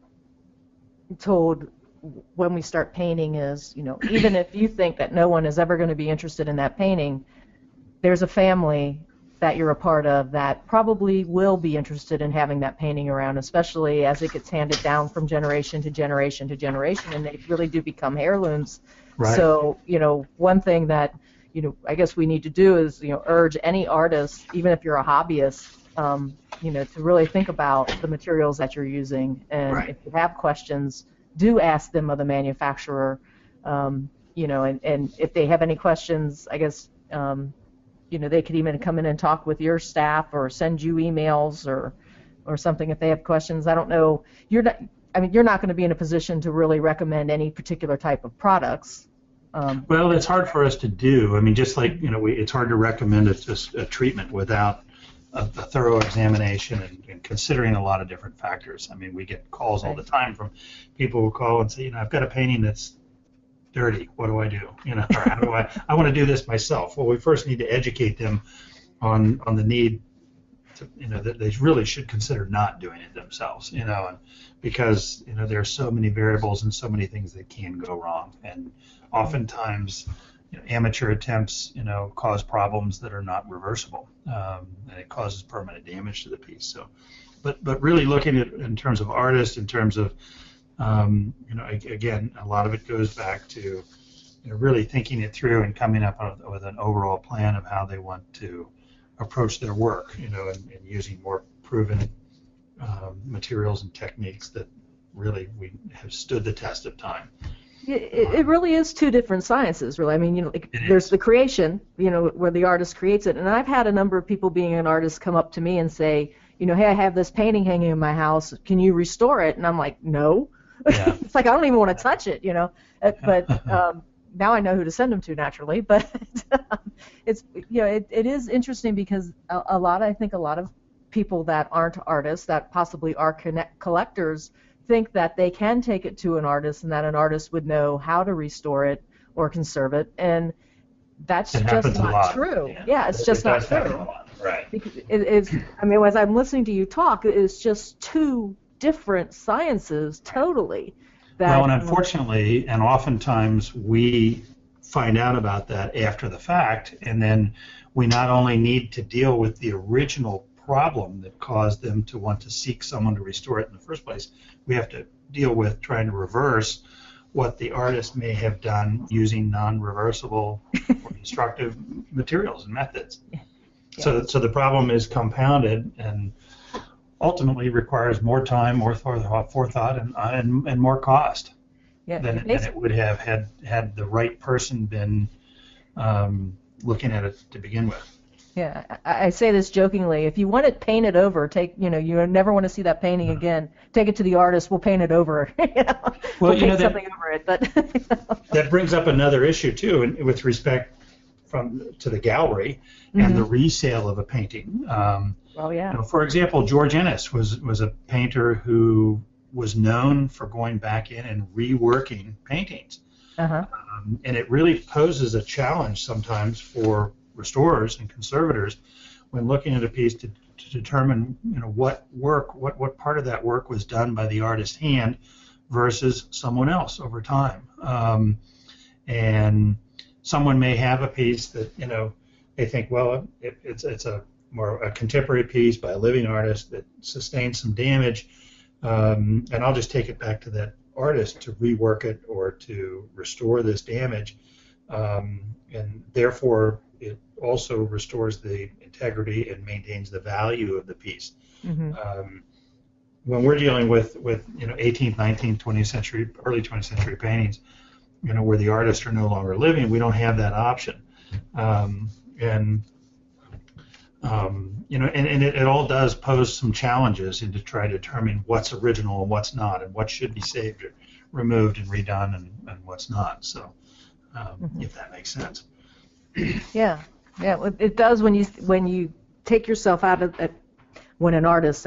told when we start painting is, even if you think that no one is ever going to be interested in that painting, there's a family that you're a part of that probably will be interested in having that painting around, especially as it gets handed down from generation to generation to generation, and they really do become heirlooms. Right. So, one thing that, I guess we need to do is, urge any artist, even if you're a hobbyist, to really think about the materials that you're using, and if you have questions, do ask them of the manufacturer, and if they have any questions, I guess, they could even come in and talk with your staff or send you emails or something if they have questions. I don't know. You're not going to be in a position to really recommend any particular type of products. Well, it's hard for us to do. I mean, just like, it's hard to recommend a treatment without a thorough examination and considering a lot of different factors. I mean, we get calls all the time from people who call and say, I've got a painting that's dirty. What do I do? Or how do I want to do this myself? Well, we first need to educate them on the need to, that they really should consider not doing it themselves, and because, there are so many variables and so many things that can go wrong. And oftentimes, amateur attempts, cause problems that are not reversible, and it causes permanent damage to the piece. So, but really looking at it in terms of artists, in terms of, again, a lot of it goes back to, really thinking it through and coming up with an overall plan of how they want to approach their work, and using more proven materials and techniques that really we have stood the test of time. It really is two different sciences, really. I mean, there's the creation, where the artist creates it. And I've had a number of people being an artist come up to me and say, hey, I have this painting hanging in my house. Can you restore it? And I'm like, no. Yeah. It's like I don't even want to touch it, But now I know who to send them to, naturally. But it's it is interesting because I think a lot of people that aren't artists, that possibly are collectors, think that they can take it to an artist and that an artist would know how to restore it or conserve it, and that's just not true. Yeah, it's just not true. Right. It's, I mean, as I'm listening to you talk, it's just two different sciences totally. Well, and unfortunately, and oftentimes we find out about that after the fact, and then we not only need to deal with the original problem that caused them to want to seek someone to restore it in the first place, we have to deal with trying to reverse what the artist may have done using non-reversible or destructive materials and methods. Yeah. So the problem is compounded and ultimately requires more time, more forethought, and more cost than it would have had the right person been looking at it to begin with. Yeah, I say this jokingly. If you want it painted over, you never want to see that painting again. Take it to the artist. We'll paint it over. We'll paint something over it. But that brings up another issue too, with respect to the gallery and the resale of a painting. Well, yeah. For example, George Ennis was a painter who was known for going back in and reworking paintings, and it really poses a challenge sometimes for restorers and conservators when looking at a piece to determine what part of that work was done by the artist's hand versus someone else over time. And someone may have a piece that they think, well, it's a more a contemporary piece by a living artist that sustained some damage, and I'll just take it back to that artist to rework it or to restore this damage, and therefore it also restores the integrity and maintains the value of the piece. When we're dealing with 18th, 19th, 20th century, early 20th century paintings, where the artists are no longer living, we don't have that option. And it all does pose some challenges to try to determine what's original and what's not, and what should be saved or removed and redone, and what's not. So, if that makes sense. Yeah, it does when you take yourself out of it. When an artist,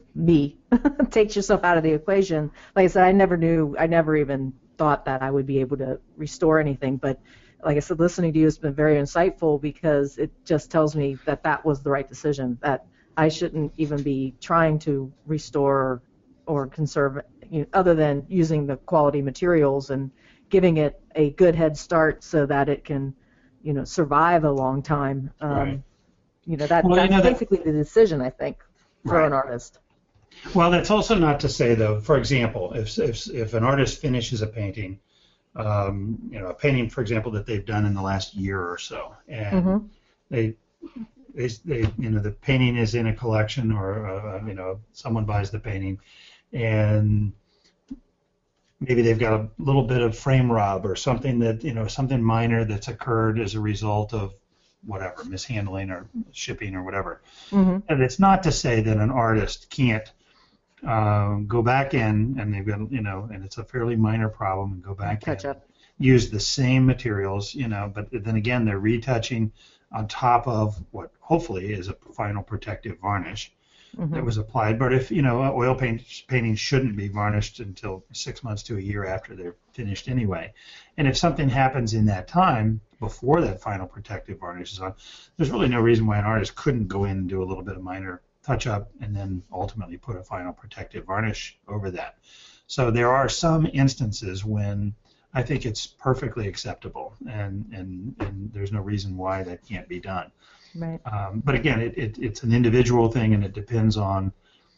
takes yourself out of the equation. Like I said, I never even thought that I would be able to restore anything. But like I said, listening to you has been very insightful because it just tells me that was the right decision. That I shouldn't even be trying to restore or conserve, other than using the quality materials and giving it a good head start so that it can, survive a long time. Right. That's basically the decision, I think, for an artist. Well, that's also not to say, though, for example, if an artist finishes a painting, a painting, for example, that they've done in the last year or so, and they the painting is in a collection, or someone buys the painting, and maybe they've got a little bit of frame rub or something that something minor that's occurred as a result of whatever, mishandling or shipping or whatever. And it's not to say that an artist can't go back in, and they've got and it's a fairly minor problem, and go back in, use the same materials, but then again they're retouching on top of what hopefully is a final protective varnish that was applied. But if oil paintings shouldn't be varnished until 6 months to a year after they're finished anyway, and if something happens in that time before that final protective varnish is on, there's really no reason why an artist couldn't go in and do a little bit of minor touch up and then ultimately put a final protective varnish over that. So there are some instances when I think it's perfectly acceptable, and there's no reason why that can't be done. Right. But again, it's an individual thing, and it depends on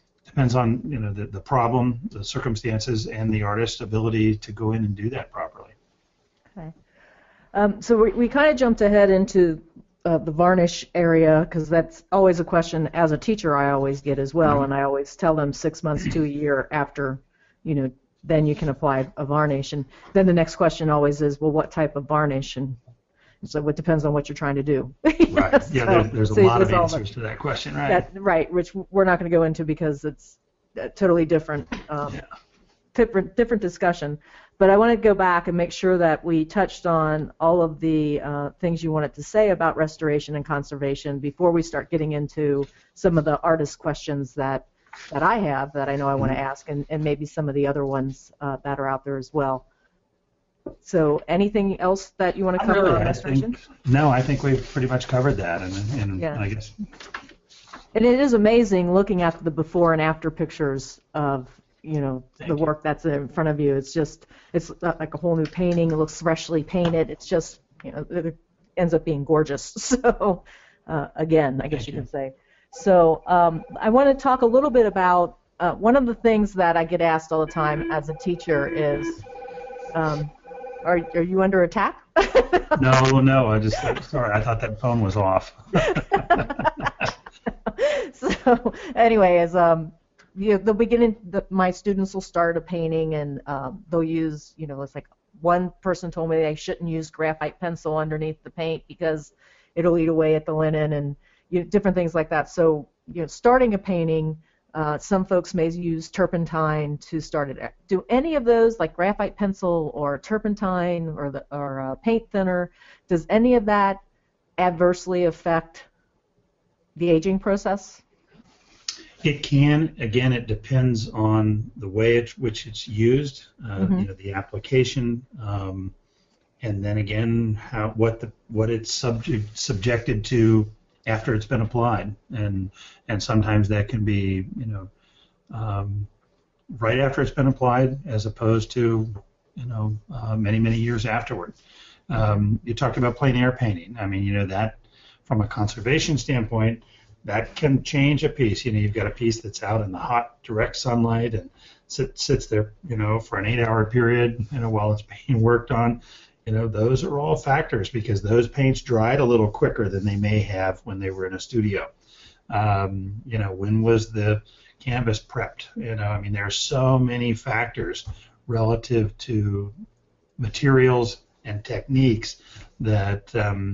the problem, the circumstances, and the artist's ability to go in and do that properly. Okay. So we kind of jumped ahead into the varnish area, because that's always a question as a teacher I always get as well, and I always tell them 6 months to a year after, then you can apply a varnish. And then the next question always is, well, what type of varnish? And so it depends on what you're trying to do. Right. So, Yeah, there's a lot of answers to that question, right? Right, which we're not going to go into because it's a totally different, different discussion. But I want to go back and make sure that we touched on all of the things you wanted to say about restoration and conservation before we start getting into some of the artist questions that I have that I know I want to ask, and maybe some of the other ones that are out there as well. So anything else that you want to cover on restoration? I think we've pretty much covered that, and I guess. And it is amazing looking at the before and after pictures of the work that's in front of you. It's like a whole new painting. It looks freshly painted. It's just it ends up being gorgeous. So again, I guess you can say. So I want to talk a little bit about one of the things that I get asked all the time as a teacher is, are you under attack? No. Sorry. I thought that phone was off. So anyway, they'll begin. My students will start a painting, and they'll use, it's like one person told me they shouldn't use graphite pencil underneath the paint because it'll eat away at the linen, and different things like that. So, starting a painting, some folks may use turpentine to start it. Do any of those, like graphite pencil or turpentine or paint thinner, does any of that adversely affect the aging process? It can. Again, it depends on the way which it's used, the application, and then again what it's subjected to after it's been applied, and sometimes that can be right after it's been applied as opposed to many years afterward. You talked about plein air painting. I mean, that from a conservation standpoint, that can change a piece. You've got a piece that's out in the hot, direct sunlight and sits there, for an 8-hour period, while it's being worked on. Those are all factors because those paints dried a little quicker than they may have when they were in a studio. When was the canvas prepped? There are so many factors relative to materials and techniques that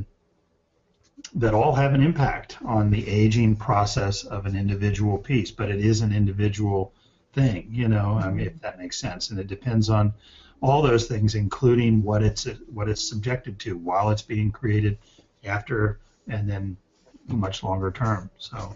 all have an impact on the aging process of an individual piece, but it is an individual thing, if that makes sense, and it depends on all those things, including what it's subjected to while it's being created, after, and then much longer term. So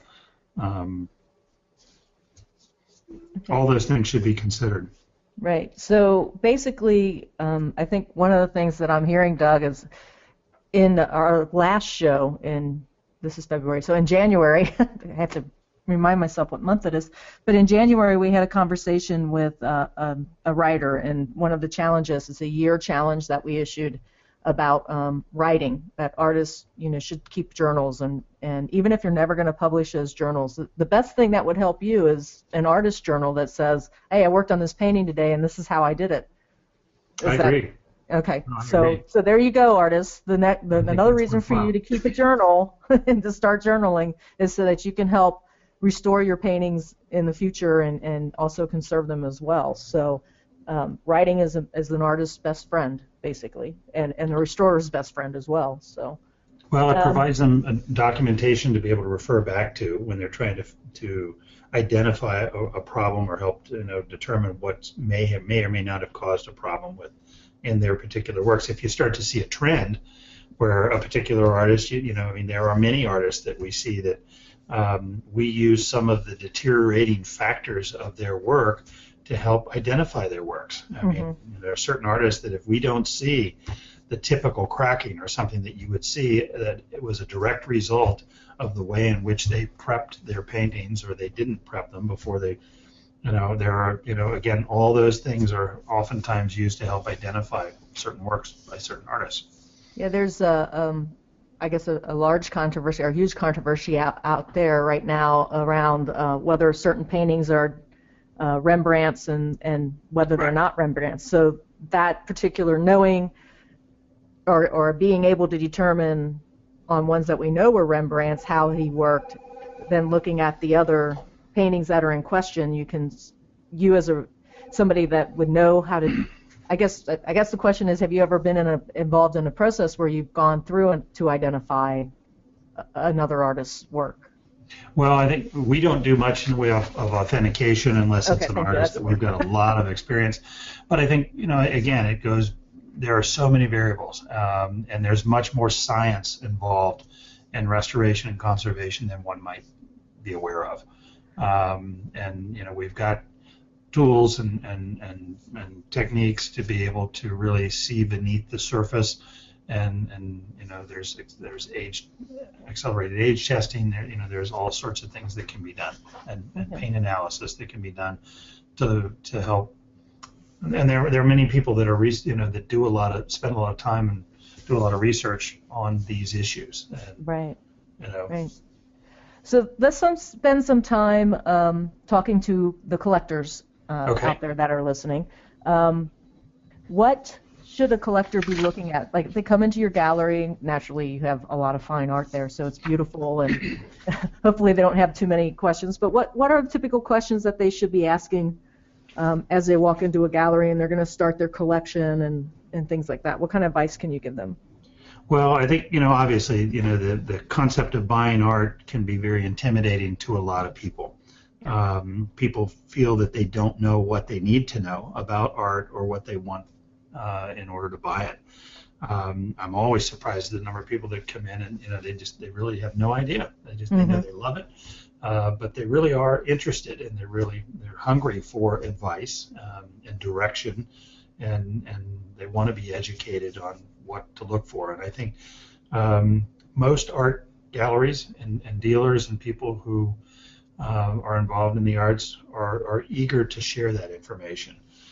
all those things should be considered. Right. So basically, I think one of the things that I'm hearing, Doug, is in our last show, this is February, so in January, I have to remind myself what month it is, but in January we had a conversation with a writer, and one of the challenges is a year challenge that we issued about writing, that artists should keep journals, and even if you're never going to publish those journals, the best thing that would help you is an artist journal that says, hey, I worked on this painting today and this is how I did it. I agree. Okay, so there you go, artists. Another reason for you to keep a journal and to start journaling is so that you can help restore your paintings in the future and also conserve them as well. So writing is an artist's best friend, basically, and the restorer's best friend as well. So. Well, it provides them a documentation to be able to refer back to when they're trying to identify a problem or help determine what may or may not have caused a problem in their particular works. If you start to see a trend where a particular artist, there are many artists that we see that we use some of the deteriorating factors of their work to help identify their works. I mean, there are certain artists that if we don't see the typical cracking or something that you would see that it was a direct result of the way in which they prepped their paintings or they didn't prep them before they, there are, again, all those things are oftentimes used to help identify certain works by certain artists. Yeah, there's I guess a large controversy or a huge controversy out there right now around whether certain paintings are Rembrandts and whether they're not Rembrandts. So that particular knowing or being able to determine on ones that we know were Rembrandt's, how he worked, then looking at the other paintings that are in question, you as somebody that would know how to, I guess the question is, have you ever been involved in a process where you've gone through to identify another artist's work? Well, I think we don't do much in the way of authentication unless it's an artist that we've got a lot of experience. But I think, again, there are so many variables, and there's much more science involved in restoration and conservation than one might be aware of. And we've got tools and techniques to be able to really see beneath the surface, and there's accelerated age testing. There's all sorts of things that can be done, and paint analysis that can be done to help. And there are many people that are that spend a lot of time and do a lot of research on these issues. And, right. Right. So let's spend some time talking to the collectors out there that are listening. What should a collector be looking at? Like, if they come into your gallery, naturally you have a lot of fine art there, so it's beautiful, and hopefully they don't have too many questions. But what are the typical questions that they should be asking as they walk into a gallery and they're going to start their collection and things like that? What kind of advice can you give them? Well, I think, obviously, the concept of buying art can be very intimidating to a lot of people. People feel that they don't know what they need to know about art or what they want in order to buy it. I'm always surprised at the number of people that come in and, they really have no idea. They know they love it, but they really are interested, and they're hungry for advice and direction, and they want to be educated on what to look for. And I think most art galleries and dealers and people who are involved in the arts are eager to share that information.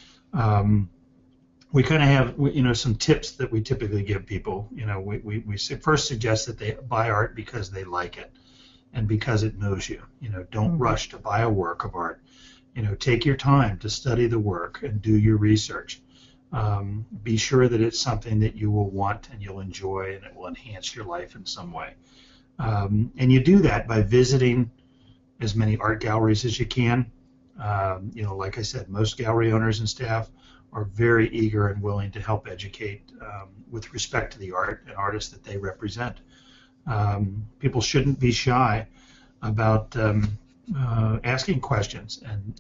We kind of have, some tips that we typically give people. We first suggest that they buy art because they like it and because it moves you. Don't rush to buy a work of art. Take your time to study the work and do your research. Be sure that it's something that you will want and you'll enjoy, and it will enhance your life in some way. And you do that by visiting as many art galleries as you can. Like I said, most gallery owners and staff are very eager and willing to help educate with respect to the art and artists that they represent. People shouldn't be shy about asking questions, and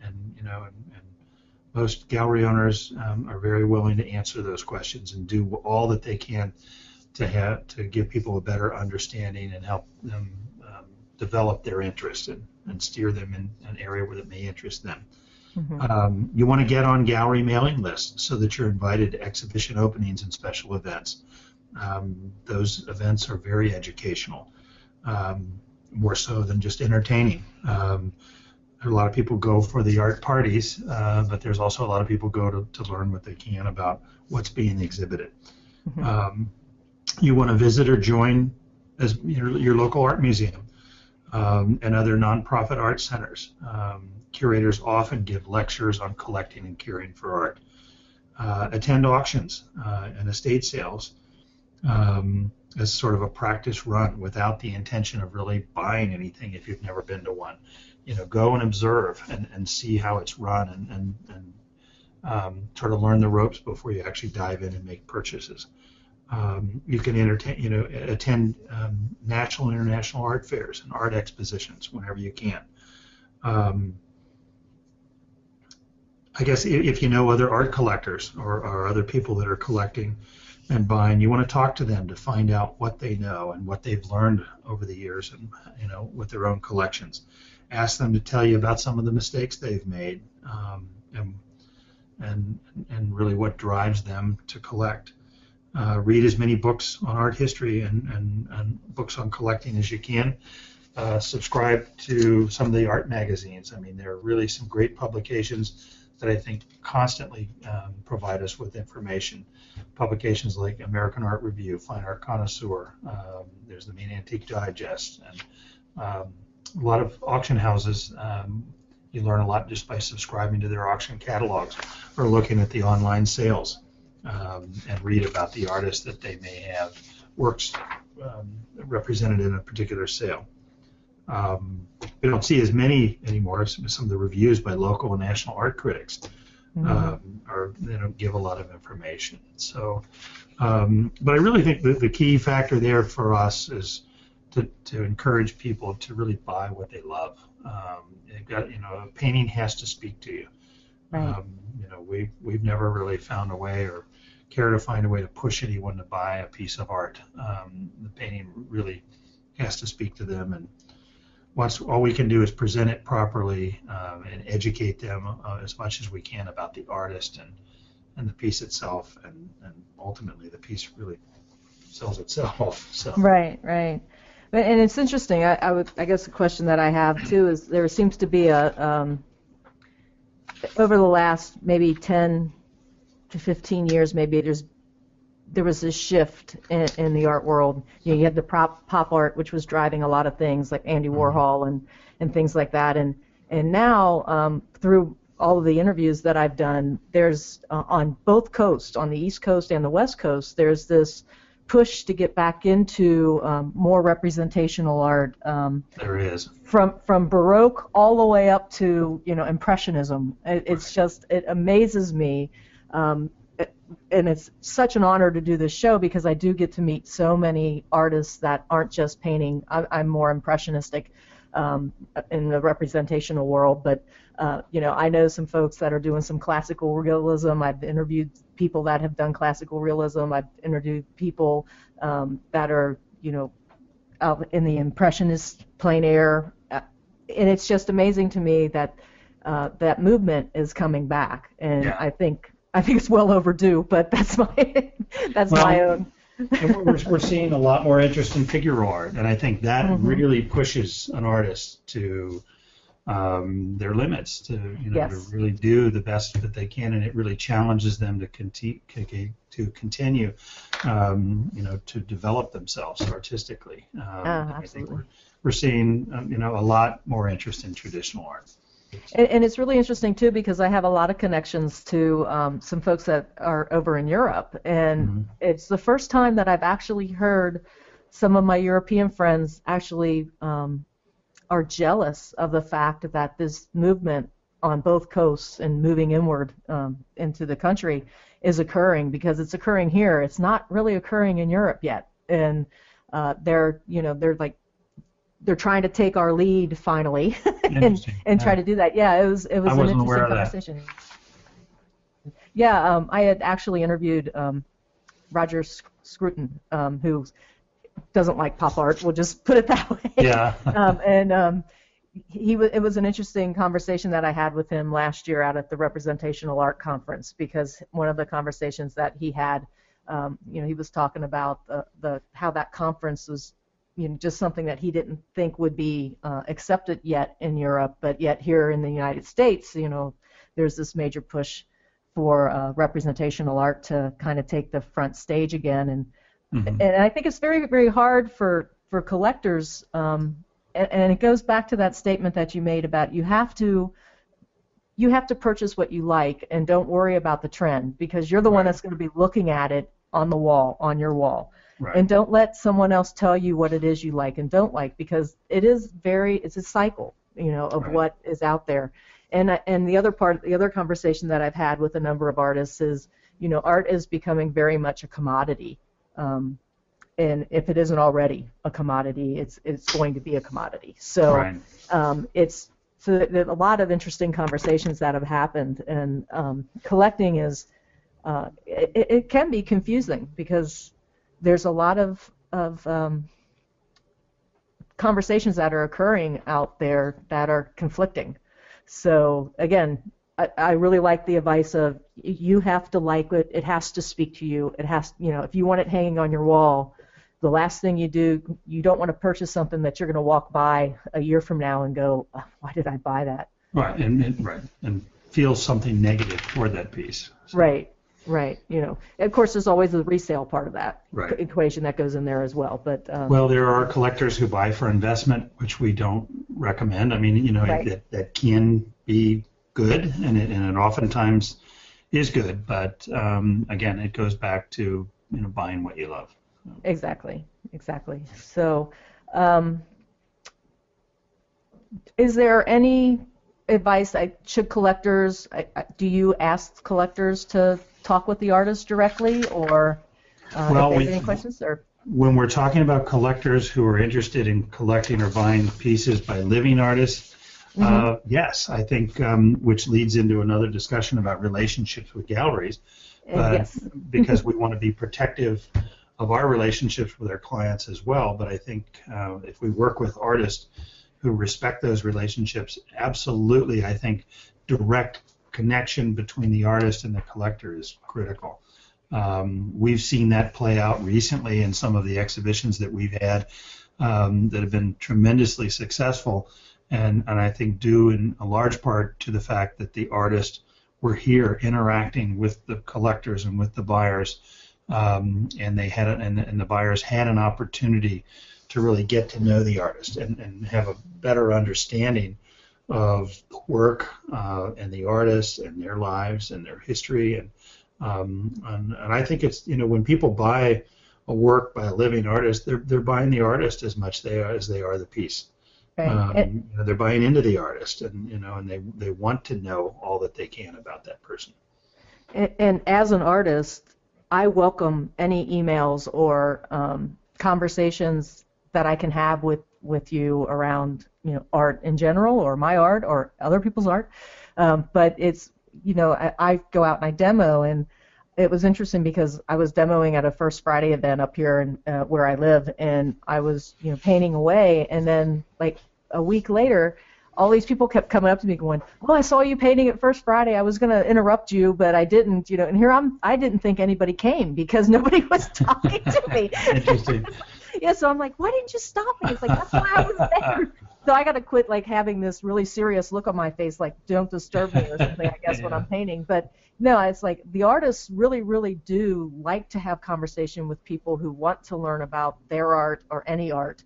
most gallery owners are very willing to answer those questions and do all that they can to give people a better understanding and help them develop their interest and steer them in an area where it may interest them. You want to get on gallery mailing lists so that you're invited to exhibition openings and special events. Those events are very educational, more so than just entertaining. A lot of people go for the art parties, but there's also a lot of people go to learn what they can about what's being exhibited. You want to visit or join as your local art museum and other nonprofit art centers. Curators often give lectures on collecting and caring for art. Attend auctions and estate sales as sort of a practice run without the intention of really buying anything if you've never been to one. Go and observe and see how it's run and try to learn the ropes before you actually dive in and make purchases. You can attend national and international art fairs and art expositions whenever you can. I guess if you know other art collectors or other people that are collecting and buying, you want to talk to them to find out what they know and what they've learned over the years, and with their own collections. Ask them to tell you about some of the mistakes they've made, and really what drives them to collect. Read as many books on art history and books on collecting as you can. Subscribe to some of the art magazines. I mean, there are really some great publications that I think constantly provide us with information. Publications like American Art Review, Fine Art Connoisseur, there's the Main Antique Digest, and a lot of auction houses. You learn a lot just by subscribing to their auction catalogs or looking at the online sales and read about the artists that they may have works represented in a particular sale. We don't see as many anymore. Some of the reviews by local and national art critics give a lot of information. So, but I really think that the key factor there for us is to encourage people to really buy what they love. A painting has to speak to you. Right. We've never really found a way or care to find a way to push anyone to buy a piece of art. The painting really has to speak to them, and all we can do is present it properly and educate them as much as we can about the artist and the piece itself, and ultimately the piece really sells itself. So. Right. And it's interesting. I guess the question that I have too is there seems to be over the last maybe 10 to 15 years, maybe there was this shift in the art world. You had the pop art, which was driving a lot of things like Andy Warhol and things like that. And now through all of the interviews that I've done, there's on both coasts, on the East Coast and the West Coast, there's this push to get back into more representational art. There is. From Baroque all the way up to Impressionism. It amazes me. And it's such an honor to do this show because I do get to meet so many artists that aren't just painting. I'm more impressionistic in the representational world, but I know some folks that are doing some classical realism. I've interviewed people that have done classical realism. I've interviewed people that are out in the impressionist plein air, and it's just amazing to me that that movement is coming back, and yeah. I think it's well overdue, but that's my own. And we're seeing a lot more interest in figure art, and I think that really pushes an artist to their limits, to to really do the best that they can, and it really challenges them to continue to develop themselves artistically. Absolutely. I think we're seeing a lot more interest in traditional art. And it's really interesting, too, because I have a lot of connections to some folks that are over in Europe. And it's the first time that I've actually heard some of my European friends actually are jealous of the fact that this movement on both coasts and moving inward into the country is occurring, because it's occurring here. It's not really occurring in Europe yet. And they're trying to take our lead finally and try to do that. Yeah, it was an interesting conversation. Yeah, I had actually interviewed Roger Scruton, who doesn't like pop art. We'll just put it that way. Yeah. It was an interesting conversation that I had with him last year out at the Representational Art Conference, because one of the conversations that he had, he was talking about how that conference was just something that he didn't think would be accepted yet in Europe, but yet here in the United States, there's this major push for representational art to kind of take the front stage again, and I think it's very, very hard for collectors, and it goes back to that statement that you made about you have to purchase what you like and don't worry about the trend, because you're the one that's going to be looking at it on the wall, on your wall. Right. And don't let someone else tell you what it is you like and don't like, because it's a cycle, of what is out there. And the other conversation that I've had with a number of artists is, art is becoming very much a commodity. And if it isn't already a commodity, it's going to be a commodity. So there's a lot of interesting conversations that have happened, and collecting is it can be confusing, because there's a lot of conversations that are occurring out there that are conflicting. So again, I really like the advice of you have to like it. It has to speak to you. It has, if you want it hanging on your wall, the last thing you do, you don't want to purchase something that you're going to walk by a year from now and go, oh, why did I buy that? Right, and feel something negative toward that piece. So. Right. Of course, there's always the resale part of that equation that goes in there as well. But well, there are collectors who buy for investment, which we don't recommend. I mean, that can be good, and it oftentimes is good. But again, it goes back to buying what you love. Exactly. So, is there any advice? Should collectors? Do you ask collectors to talk with the artist directly, or if they have any questions? Or when we're talking about collectors who are interested in collecting or buying pieces by living artists, yes, I think, which leads into another discussion about relationships with galleries, yes. because we want to be protective of our relationships with our clients as well. But I think if we work with artists who respect those relationships, absolutely, I think direct connection between the artist and the collector is critical. We've seen that play out recently in some of the exhibitions that we've had that have been tremendously successful, and I think due in a large part to the fact that the artists were here interacting with the collectors and with the buyers, and they had and the buyers had an opportunity to really get to know the artist and have a better understanding of the work and the artists and their lives and their history, and I think it's, when people buy a work by a living artist, they're buying the artist as much as they are the piece. Right. They're buying into the artist, and they want to know all that they can about that person. And as an artist, I welcome any emails or conversations that I can have with you around art in general, or my art, or other people's art. But it's I go out and I demo, and it was interesting because I was demoing at a First Friday event up here in where I live, and I was painting away, and then like a week later, all these people kept coming up to me going, "Oh, I saw you painting at First Friday. I was going to interrupt you, but I didn't." And here I didn't think anybody came because nobody was talking to me. Interesting. Yeah, so I'm like, why didn't you stop me? It's like, that's why I was there. So I got to quit having this really serious look on my face, like, don't disturb me or something, I guess, when I'm painting. But no, it's like the artists really, really do like to have conversation with people who want to learn about their art or any art.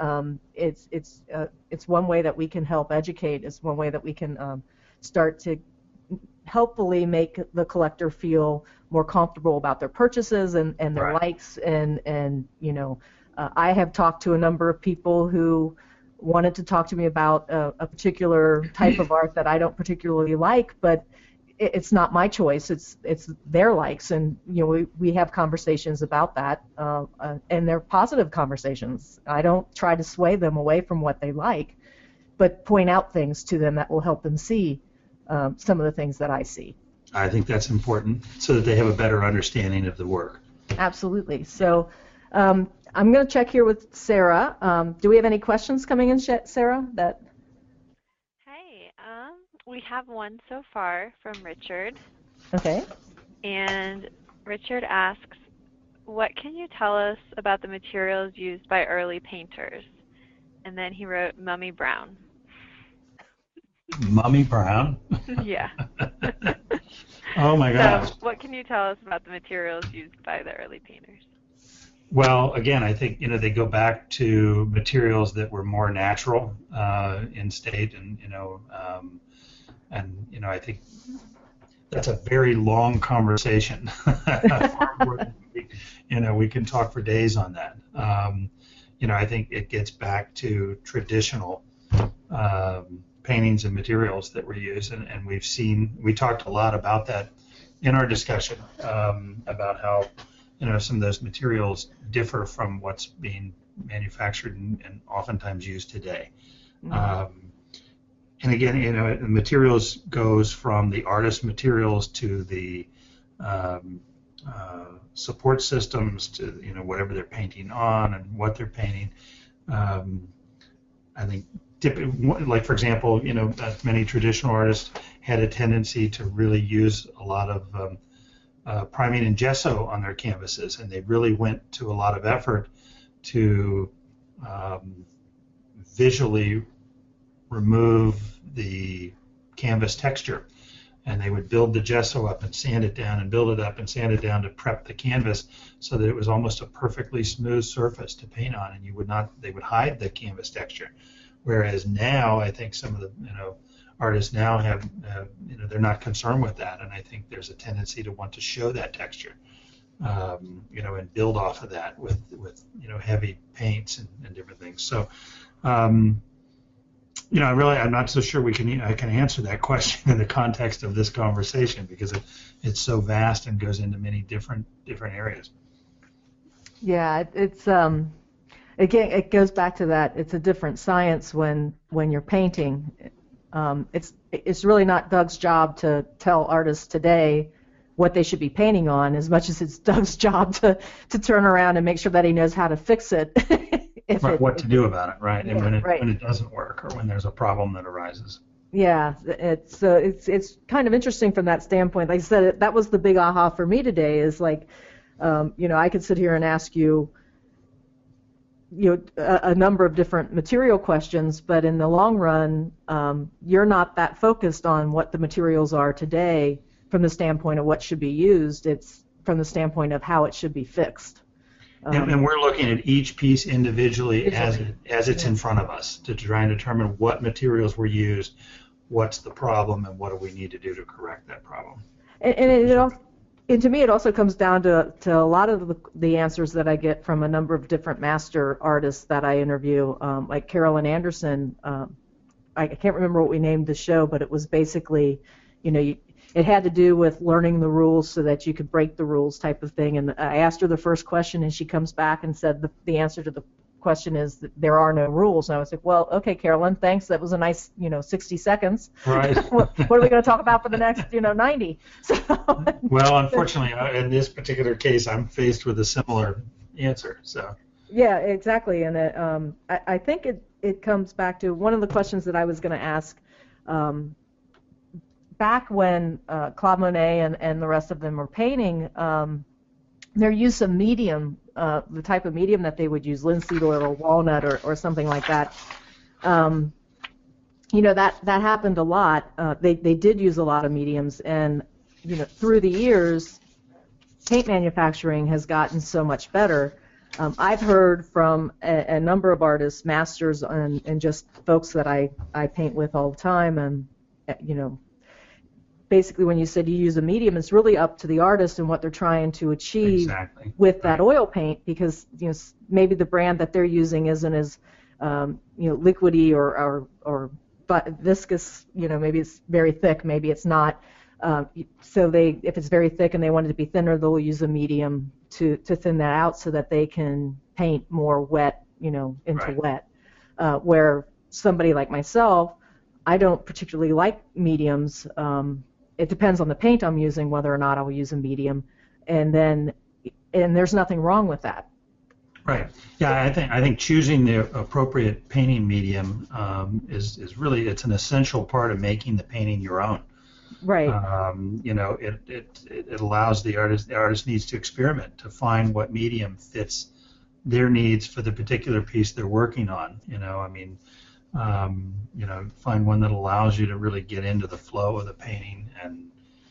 It's one way that we can help educate. It's one way that we can start to helpfully make the collector feel more comfortable about their purchases and their likes and I have talked to a number of people who wanted to talk to me about a particular type of art that I don't particularly like, but it's not my choice. It's their likes, and we have conversations about that, and they're positive conversations. I don't try to sway them away from what they like, but point out things to them that will help them see some of the things that I see. I think that's important so that they have a better understanding of the work. Absolutely. So I'm going to check here with Sarah. Do we have any questions coming in, Sarah? Hey, we have one so far from Richard. Okay. And Richard asks, what can you tell us about the materials used by early painters? And then he wrote Mummy Brown. Mummy Brown? Yeah. Oh my gosh. So what can you tell us about the materials used by the early painters? Well, again, I think they go back to materials that were more natural in state, and I think that's a very long conversation. We can talk for days on that. I think it gets back to traditional paintings and materials that were used, and we talked a lot about that in our discussion about how some of those materials differ from what's being manufactured and oftentimes used today. Mm-hmm. And again, the materials goes from the artist materials to the support systems to whatever they're painting on and what they're painting. I think, like for example, many traditional artists had a tendency to really use a lot of priming and gesso on their canvases, and they really went to a lot of effort to visually remove the canvas texture. And they would build the gesso up and sand it down and build it up and sand it down to prep the canvas so that it was almost a perfectly smooth surface to paint on, and they would hide the canvas texture. Whereas now, I think some of the artists now have they're not concerned with that, and I think there's a tendency to want to show that texture. and build off of that with heavy paints and different things. So, I'm not so sure I can answer that question in the context of this conversation because it's so vast and goes into many different areas. Yeah, it's again, it goes back to that. It's a different science when you're painting. It's really not Doug's job to tell artists today what they should be painting on as much as it's Doug's job to turn around and make sure that he knows how to fix it. What to do about it, right? Yeah, and right. when it doesn't work or when there's a problem that arises. Yeah, it's kind of interesting from that standpoint. Like I said, that was the big aha for me today. Is like, I could sit here and ask you, a number of different material questions, but in the long run, you're not that focused on what the materials are today from the standpoint of what should be used. It's from the standpoint of how it should be fixed. And we're looking at each piece individually as it's in front of us to try and determine what materials were used, what's the problem, and what do we need to do to correct that problem. And to me, it also comes down to a lot of the answers that I get from a number of different master artists that I interview, like Carolyn Anderson. I can't remember what we named the show, but it was basically, it had to do with learning the rules so that you could break the rules type of thing. And I asked her the first question, and she comes back and said the answer to the question is that there are no rules. And I was like, well, okay, Carolyn, thanks. That was a nice, 60 seconds. Right. What are we going to talk about for the next, 90? So. Well, unfortunately, in this particular case, I'm faced with a similar answer. So. Yeah, exactly. And I think it comes back to one of the questions that I was going to ask. Back when Claude Monet and the rest of them were painting, their use of medium, the type of medium that they would use, linseed oil or walnut or something like that, that happened a lot. They did use a lot of mediums, and through the years, paint manufacturing has gotten so much better. I've heard from a number of artists, masters, and just folks that I paint with all the time, and basically when you said you use a medium, it's really up to the artist and what they're trying to achieve with that oil paint, because maybe the brand that they're using isn't as liquidy or viscous. Maybe it's very thick, maybe it's not. So if it's very thick and they want it to be thinner, they'll use a medium to thin that out so that they can paint more wet, into wet. Where somebody like myself, I don't particularly like mediums. It depends on the paint I'm using whether or not I will use a medium, and there's nothing wrong with that. Right. Yeah, I think choosing the appropriate painting medium is really, it's an essential part of making the painting your own. Right. It allows the artist needs to experiment to find what medium fits their needs for the particular piece they're working on. Find one that allows you to really get into the flow of the painting and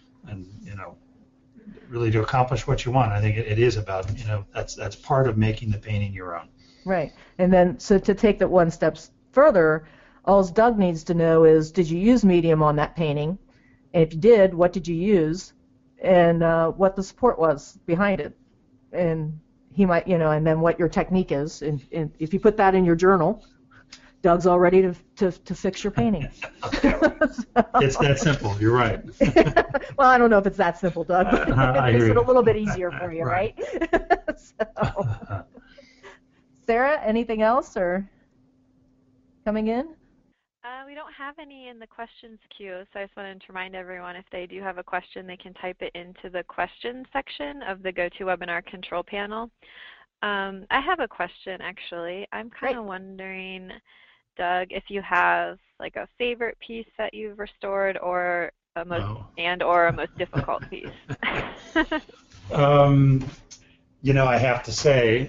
really to accomplish what you want. I think it is about, that's part of making the painting your own. Right. And then, so to take that one step further, all Doug needs to know is, did you use medium on that painting? And if you did, what did you use? And what the support was behind it. And he might, and then what your technique is. And if you put that in your journal, Doug's all ready to fix your painting. It's that simple. You're right. Well, I don't know if it's that simple, Doug, but it makes it a little bit easier for you, right? So. Sarah, anything else or coming in? We don't have any in the questions queue, so I just wanted to remind everyone if they do have a question, they can type it into the questions section of the GoToWebinar control panel. I have a question, actually. I'm kind of wondering, Doug, if you have like a favorite piece that you've restored, or a most difficult piece. I have to say,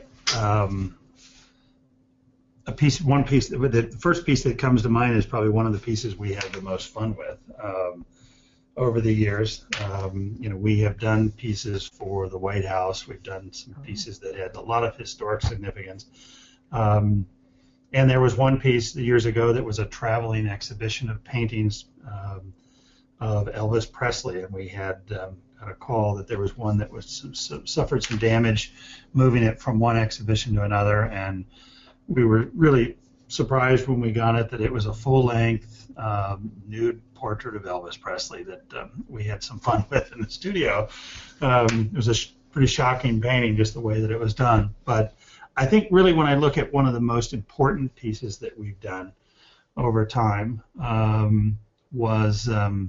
the first piece that comes to mind is probably one of the pieces we had the most fun with over the years. We have done pieces for the White House. We've done some pieces that had a lot of historic significance. And there was one piece years ago that was a traveling exhibition of paintings of Elvis Presley, and we had got a call that there was one that was suffered some damage moving it from one exhibition to another, and we were really surprised when we got it that it was a full-length nude portrait of Elvis Presley that we had some fun with in the studio. It was a pretty shocking painting, just the way that it was done. But I think really when I look at one of the most important pieces that we've done over time was some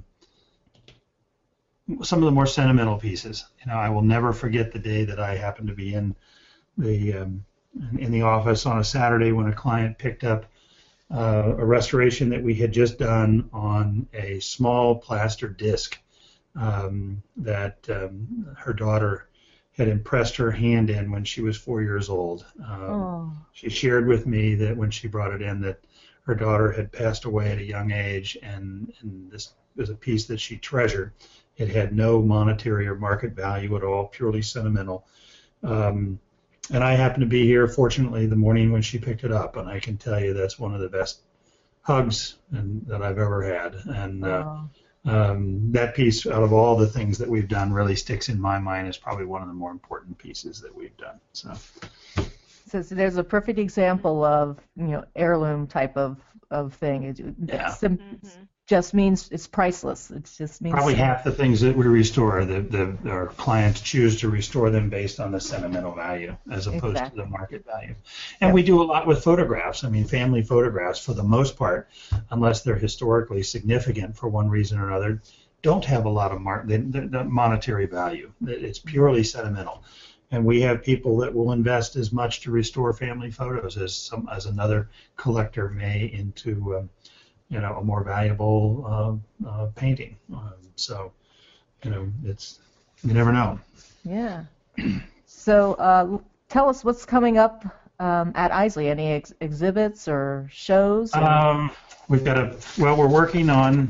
of the more sentimental pieces. You know, I will never forget the day that I happened to be in the office on a Saturday when a client picked up a restoration that we had just done on a small plaster disc that her daughter had impressed her hand in when she was 4 years old. She shared with me that when she brought it in that her daughter had passed away at a young age, and this was a piece that she treasured. It had no monetary or market value at all, purely sentimental. And I happened to be here, fortunately, the morning when she picked it up, and I can tell you that's one of the best hugs that I've ever had. And that piece, out of all the things that we've done, really sticks in my mind as probably one of the more important pieces that we've done. So there's a perfect example of, heirloom type of thing. It just means it's priceless. It just means probably half the things that we restore, our clients choose to restore them based on the sentimental value as opposed to the market value. And we do a lot with photographs. I mean, family photographs, for the most part, unless they're historically significant for one reason or another, don't have a lot of monetary value. It's purely sentimental. And we have people that will invest as much to restore family photos as another collector may into a more valuable painting. So it's, you never know. Yeah. So tell us what's coming up at Eisley. Any exhibits or shows? We're working on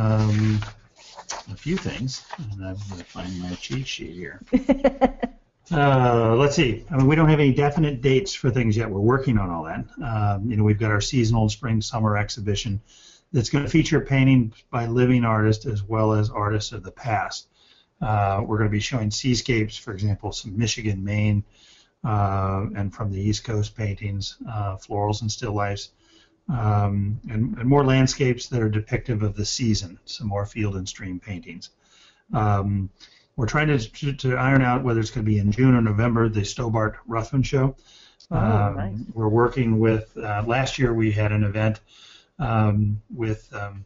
a few things, and I'm going to find my cheat sheet here. Let's see. I mean, we don't have any definite dates for things yet. We're working on all that. We've got our seasonal spring-summer exhibition that's going to feature paintings by living artists as well as artists of the past. We're going to be showing seascapes, for example, some Michigan, Maine, and from the East Coast paintings, florals and still lifes, and more landscapes that are depictive of the season, some more field and stream paintings. We're trying to iron out whether it's going to be in June or November, the Stobart Ruthven Show. Nice. We're working with, last year we had an event that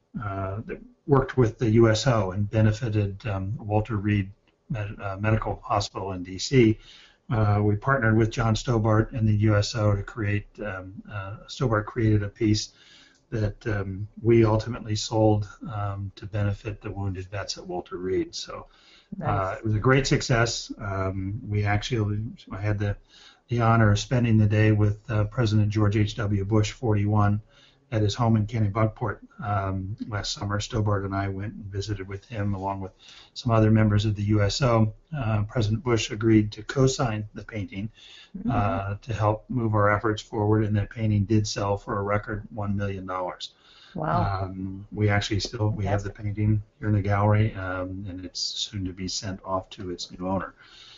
worked with the USO and benefited Walter Reed Medical Hospital in D.C. We partnered with John Stobart and the USO to create, Stobart created a piece that we ultimately sold to benefit the wounded vets at Walter Reed. So it was a great success. I had the honor of spending the day with President George H.W. Bush, 41, at his home in Kennebunkport last summer. Stobart and I went and visited with him along with some other members of the USO. President Bush agreed to co-sign the painting to help move our efforts forward, and that painting did sell for a record $1 million. Wow. We actually have the painting here in the gallery, and it's soon to be sent off to its new owner.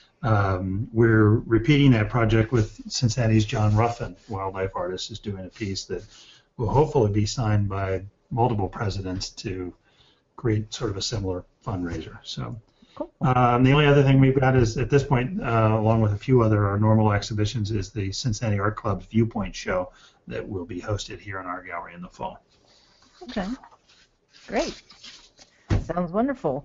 We're repeating that project with Cincinnati's John Ruffin, wildlife artist, is doing a piece that will hopefully be signed by multiple presidents to create sort of a similar fundraiser. So cool. The only other thing we've got is, at this point, along with a few other our normal exhibitions, is the Cincinnati Art Club's Viewpoint Show that will be hosted here in our gallery in the fall. Okay, great. Sounds wonderful.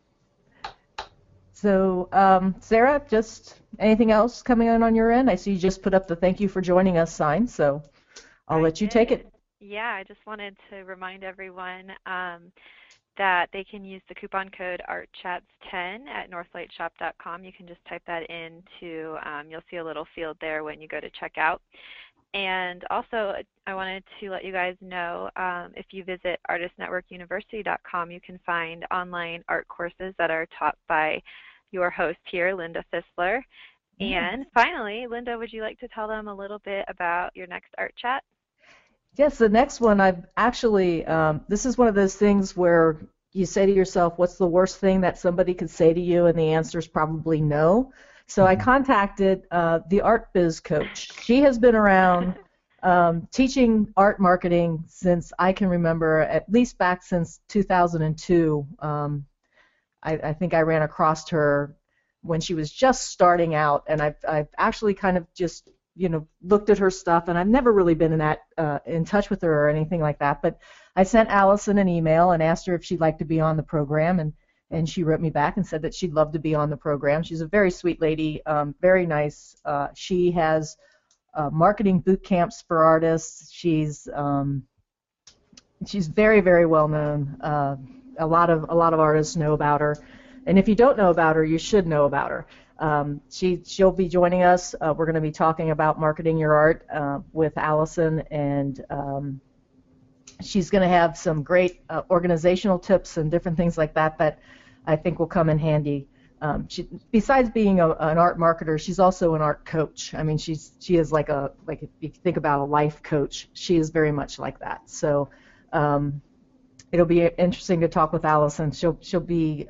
So, Sarah, just anything else coming on your end? I see you just put up the thank you for joining us sign, so I'll let you take it. Yeah, I just wanted to remind everyone that they can use the coupon code ArtChats10 at northlightshop.com. You can just type that into, you'll see a little field there when you go to checkout. And also, I wanted to let you guys know, if you visit artistnetworkuniversity.com, you can find online art courses that are taught by your host here, Linda Fissler. And finally, Linda, would you like to tell them a little bit about your next art chat? Yes, the next one, I've actually, this is one of those things where you say to yourself, what's the worst thing that somebody could say to you? And the answer is probably no. So I contacted the Art Biz Coach. She has been around teaching art marketing since I can remember, at least back since 2002. I think I ran across her when she was just starting out, and I've actually kind of just looked at her stuff, and I've never really been in touch with her or anything like that. But I sent Allison an email and asked her if she'd like to be on the program, and she wrote me back and said that she'd love to be on the program. She's a very sweet lady, very nice. She has marketing boot camps for artists. She's very, very well known. A lot of artists know about her, and if you don't know about her, you should know about her. She'll be joining us. We're going to be talking about marketing your art with Allison, and she's going to have some great organizational tips and different things like that I think will come in handy. Besides being an art marketer, she's also an art coach. I mean, she is like if you think about a life coach, she is very much like that. So it'll be interesting to talk with Allison. She'll be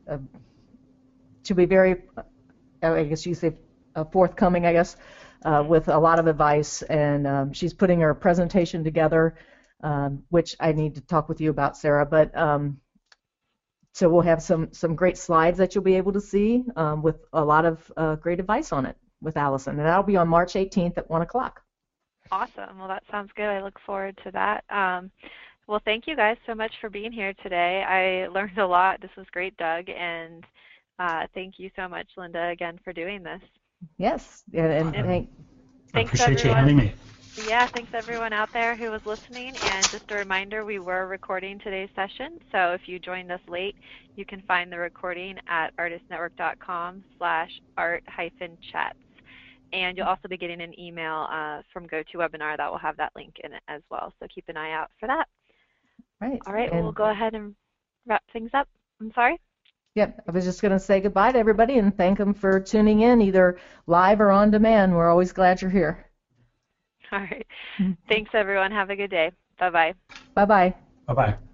very, I guess you say, forthcoming, I guess, with a lot of advice, and she's putting her presentation together, which I need to talk with you about, Sarah. But so we'll have some great slides that you'll be able to see with a lot of great advice on it with Allison, and that'll be on March 18th at 1 o'clock. Awesome. Well, that sounds good. I look forward to that. Well, thank you guys so much for being here today. I learned a lot. This was great, Doug, and thank you so much, Linda, again, for doing this. Yes, and I thanks appreciate you everyone. having me. Yeah, thanks everyone out there who was listening. And just a reminder, we were recording today's session, so if you joined us late, you can find the recording at artistnetwork.com/art-chats. And you'll also be getting an email from GoToWebinar that will have that link in it as well, so keep an eye out for that. Right. All right, we'll go ahead and wrap things up. I'm sorry? Yep, I was just going to say goodbye to everybody and thank them for tuning in, either live or on demand. We're always glad you're here. All right. Thanks, everyone. Have a good day. Bye-bye. Bye-bye. Bye-bye.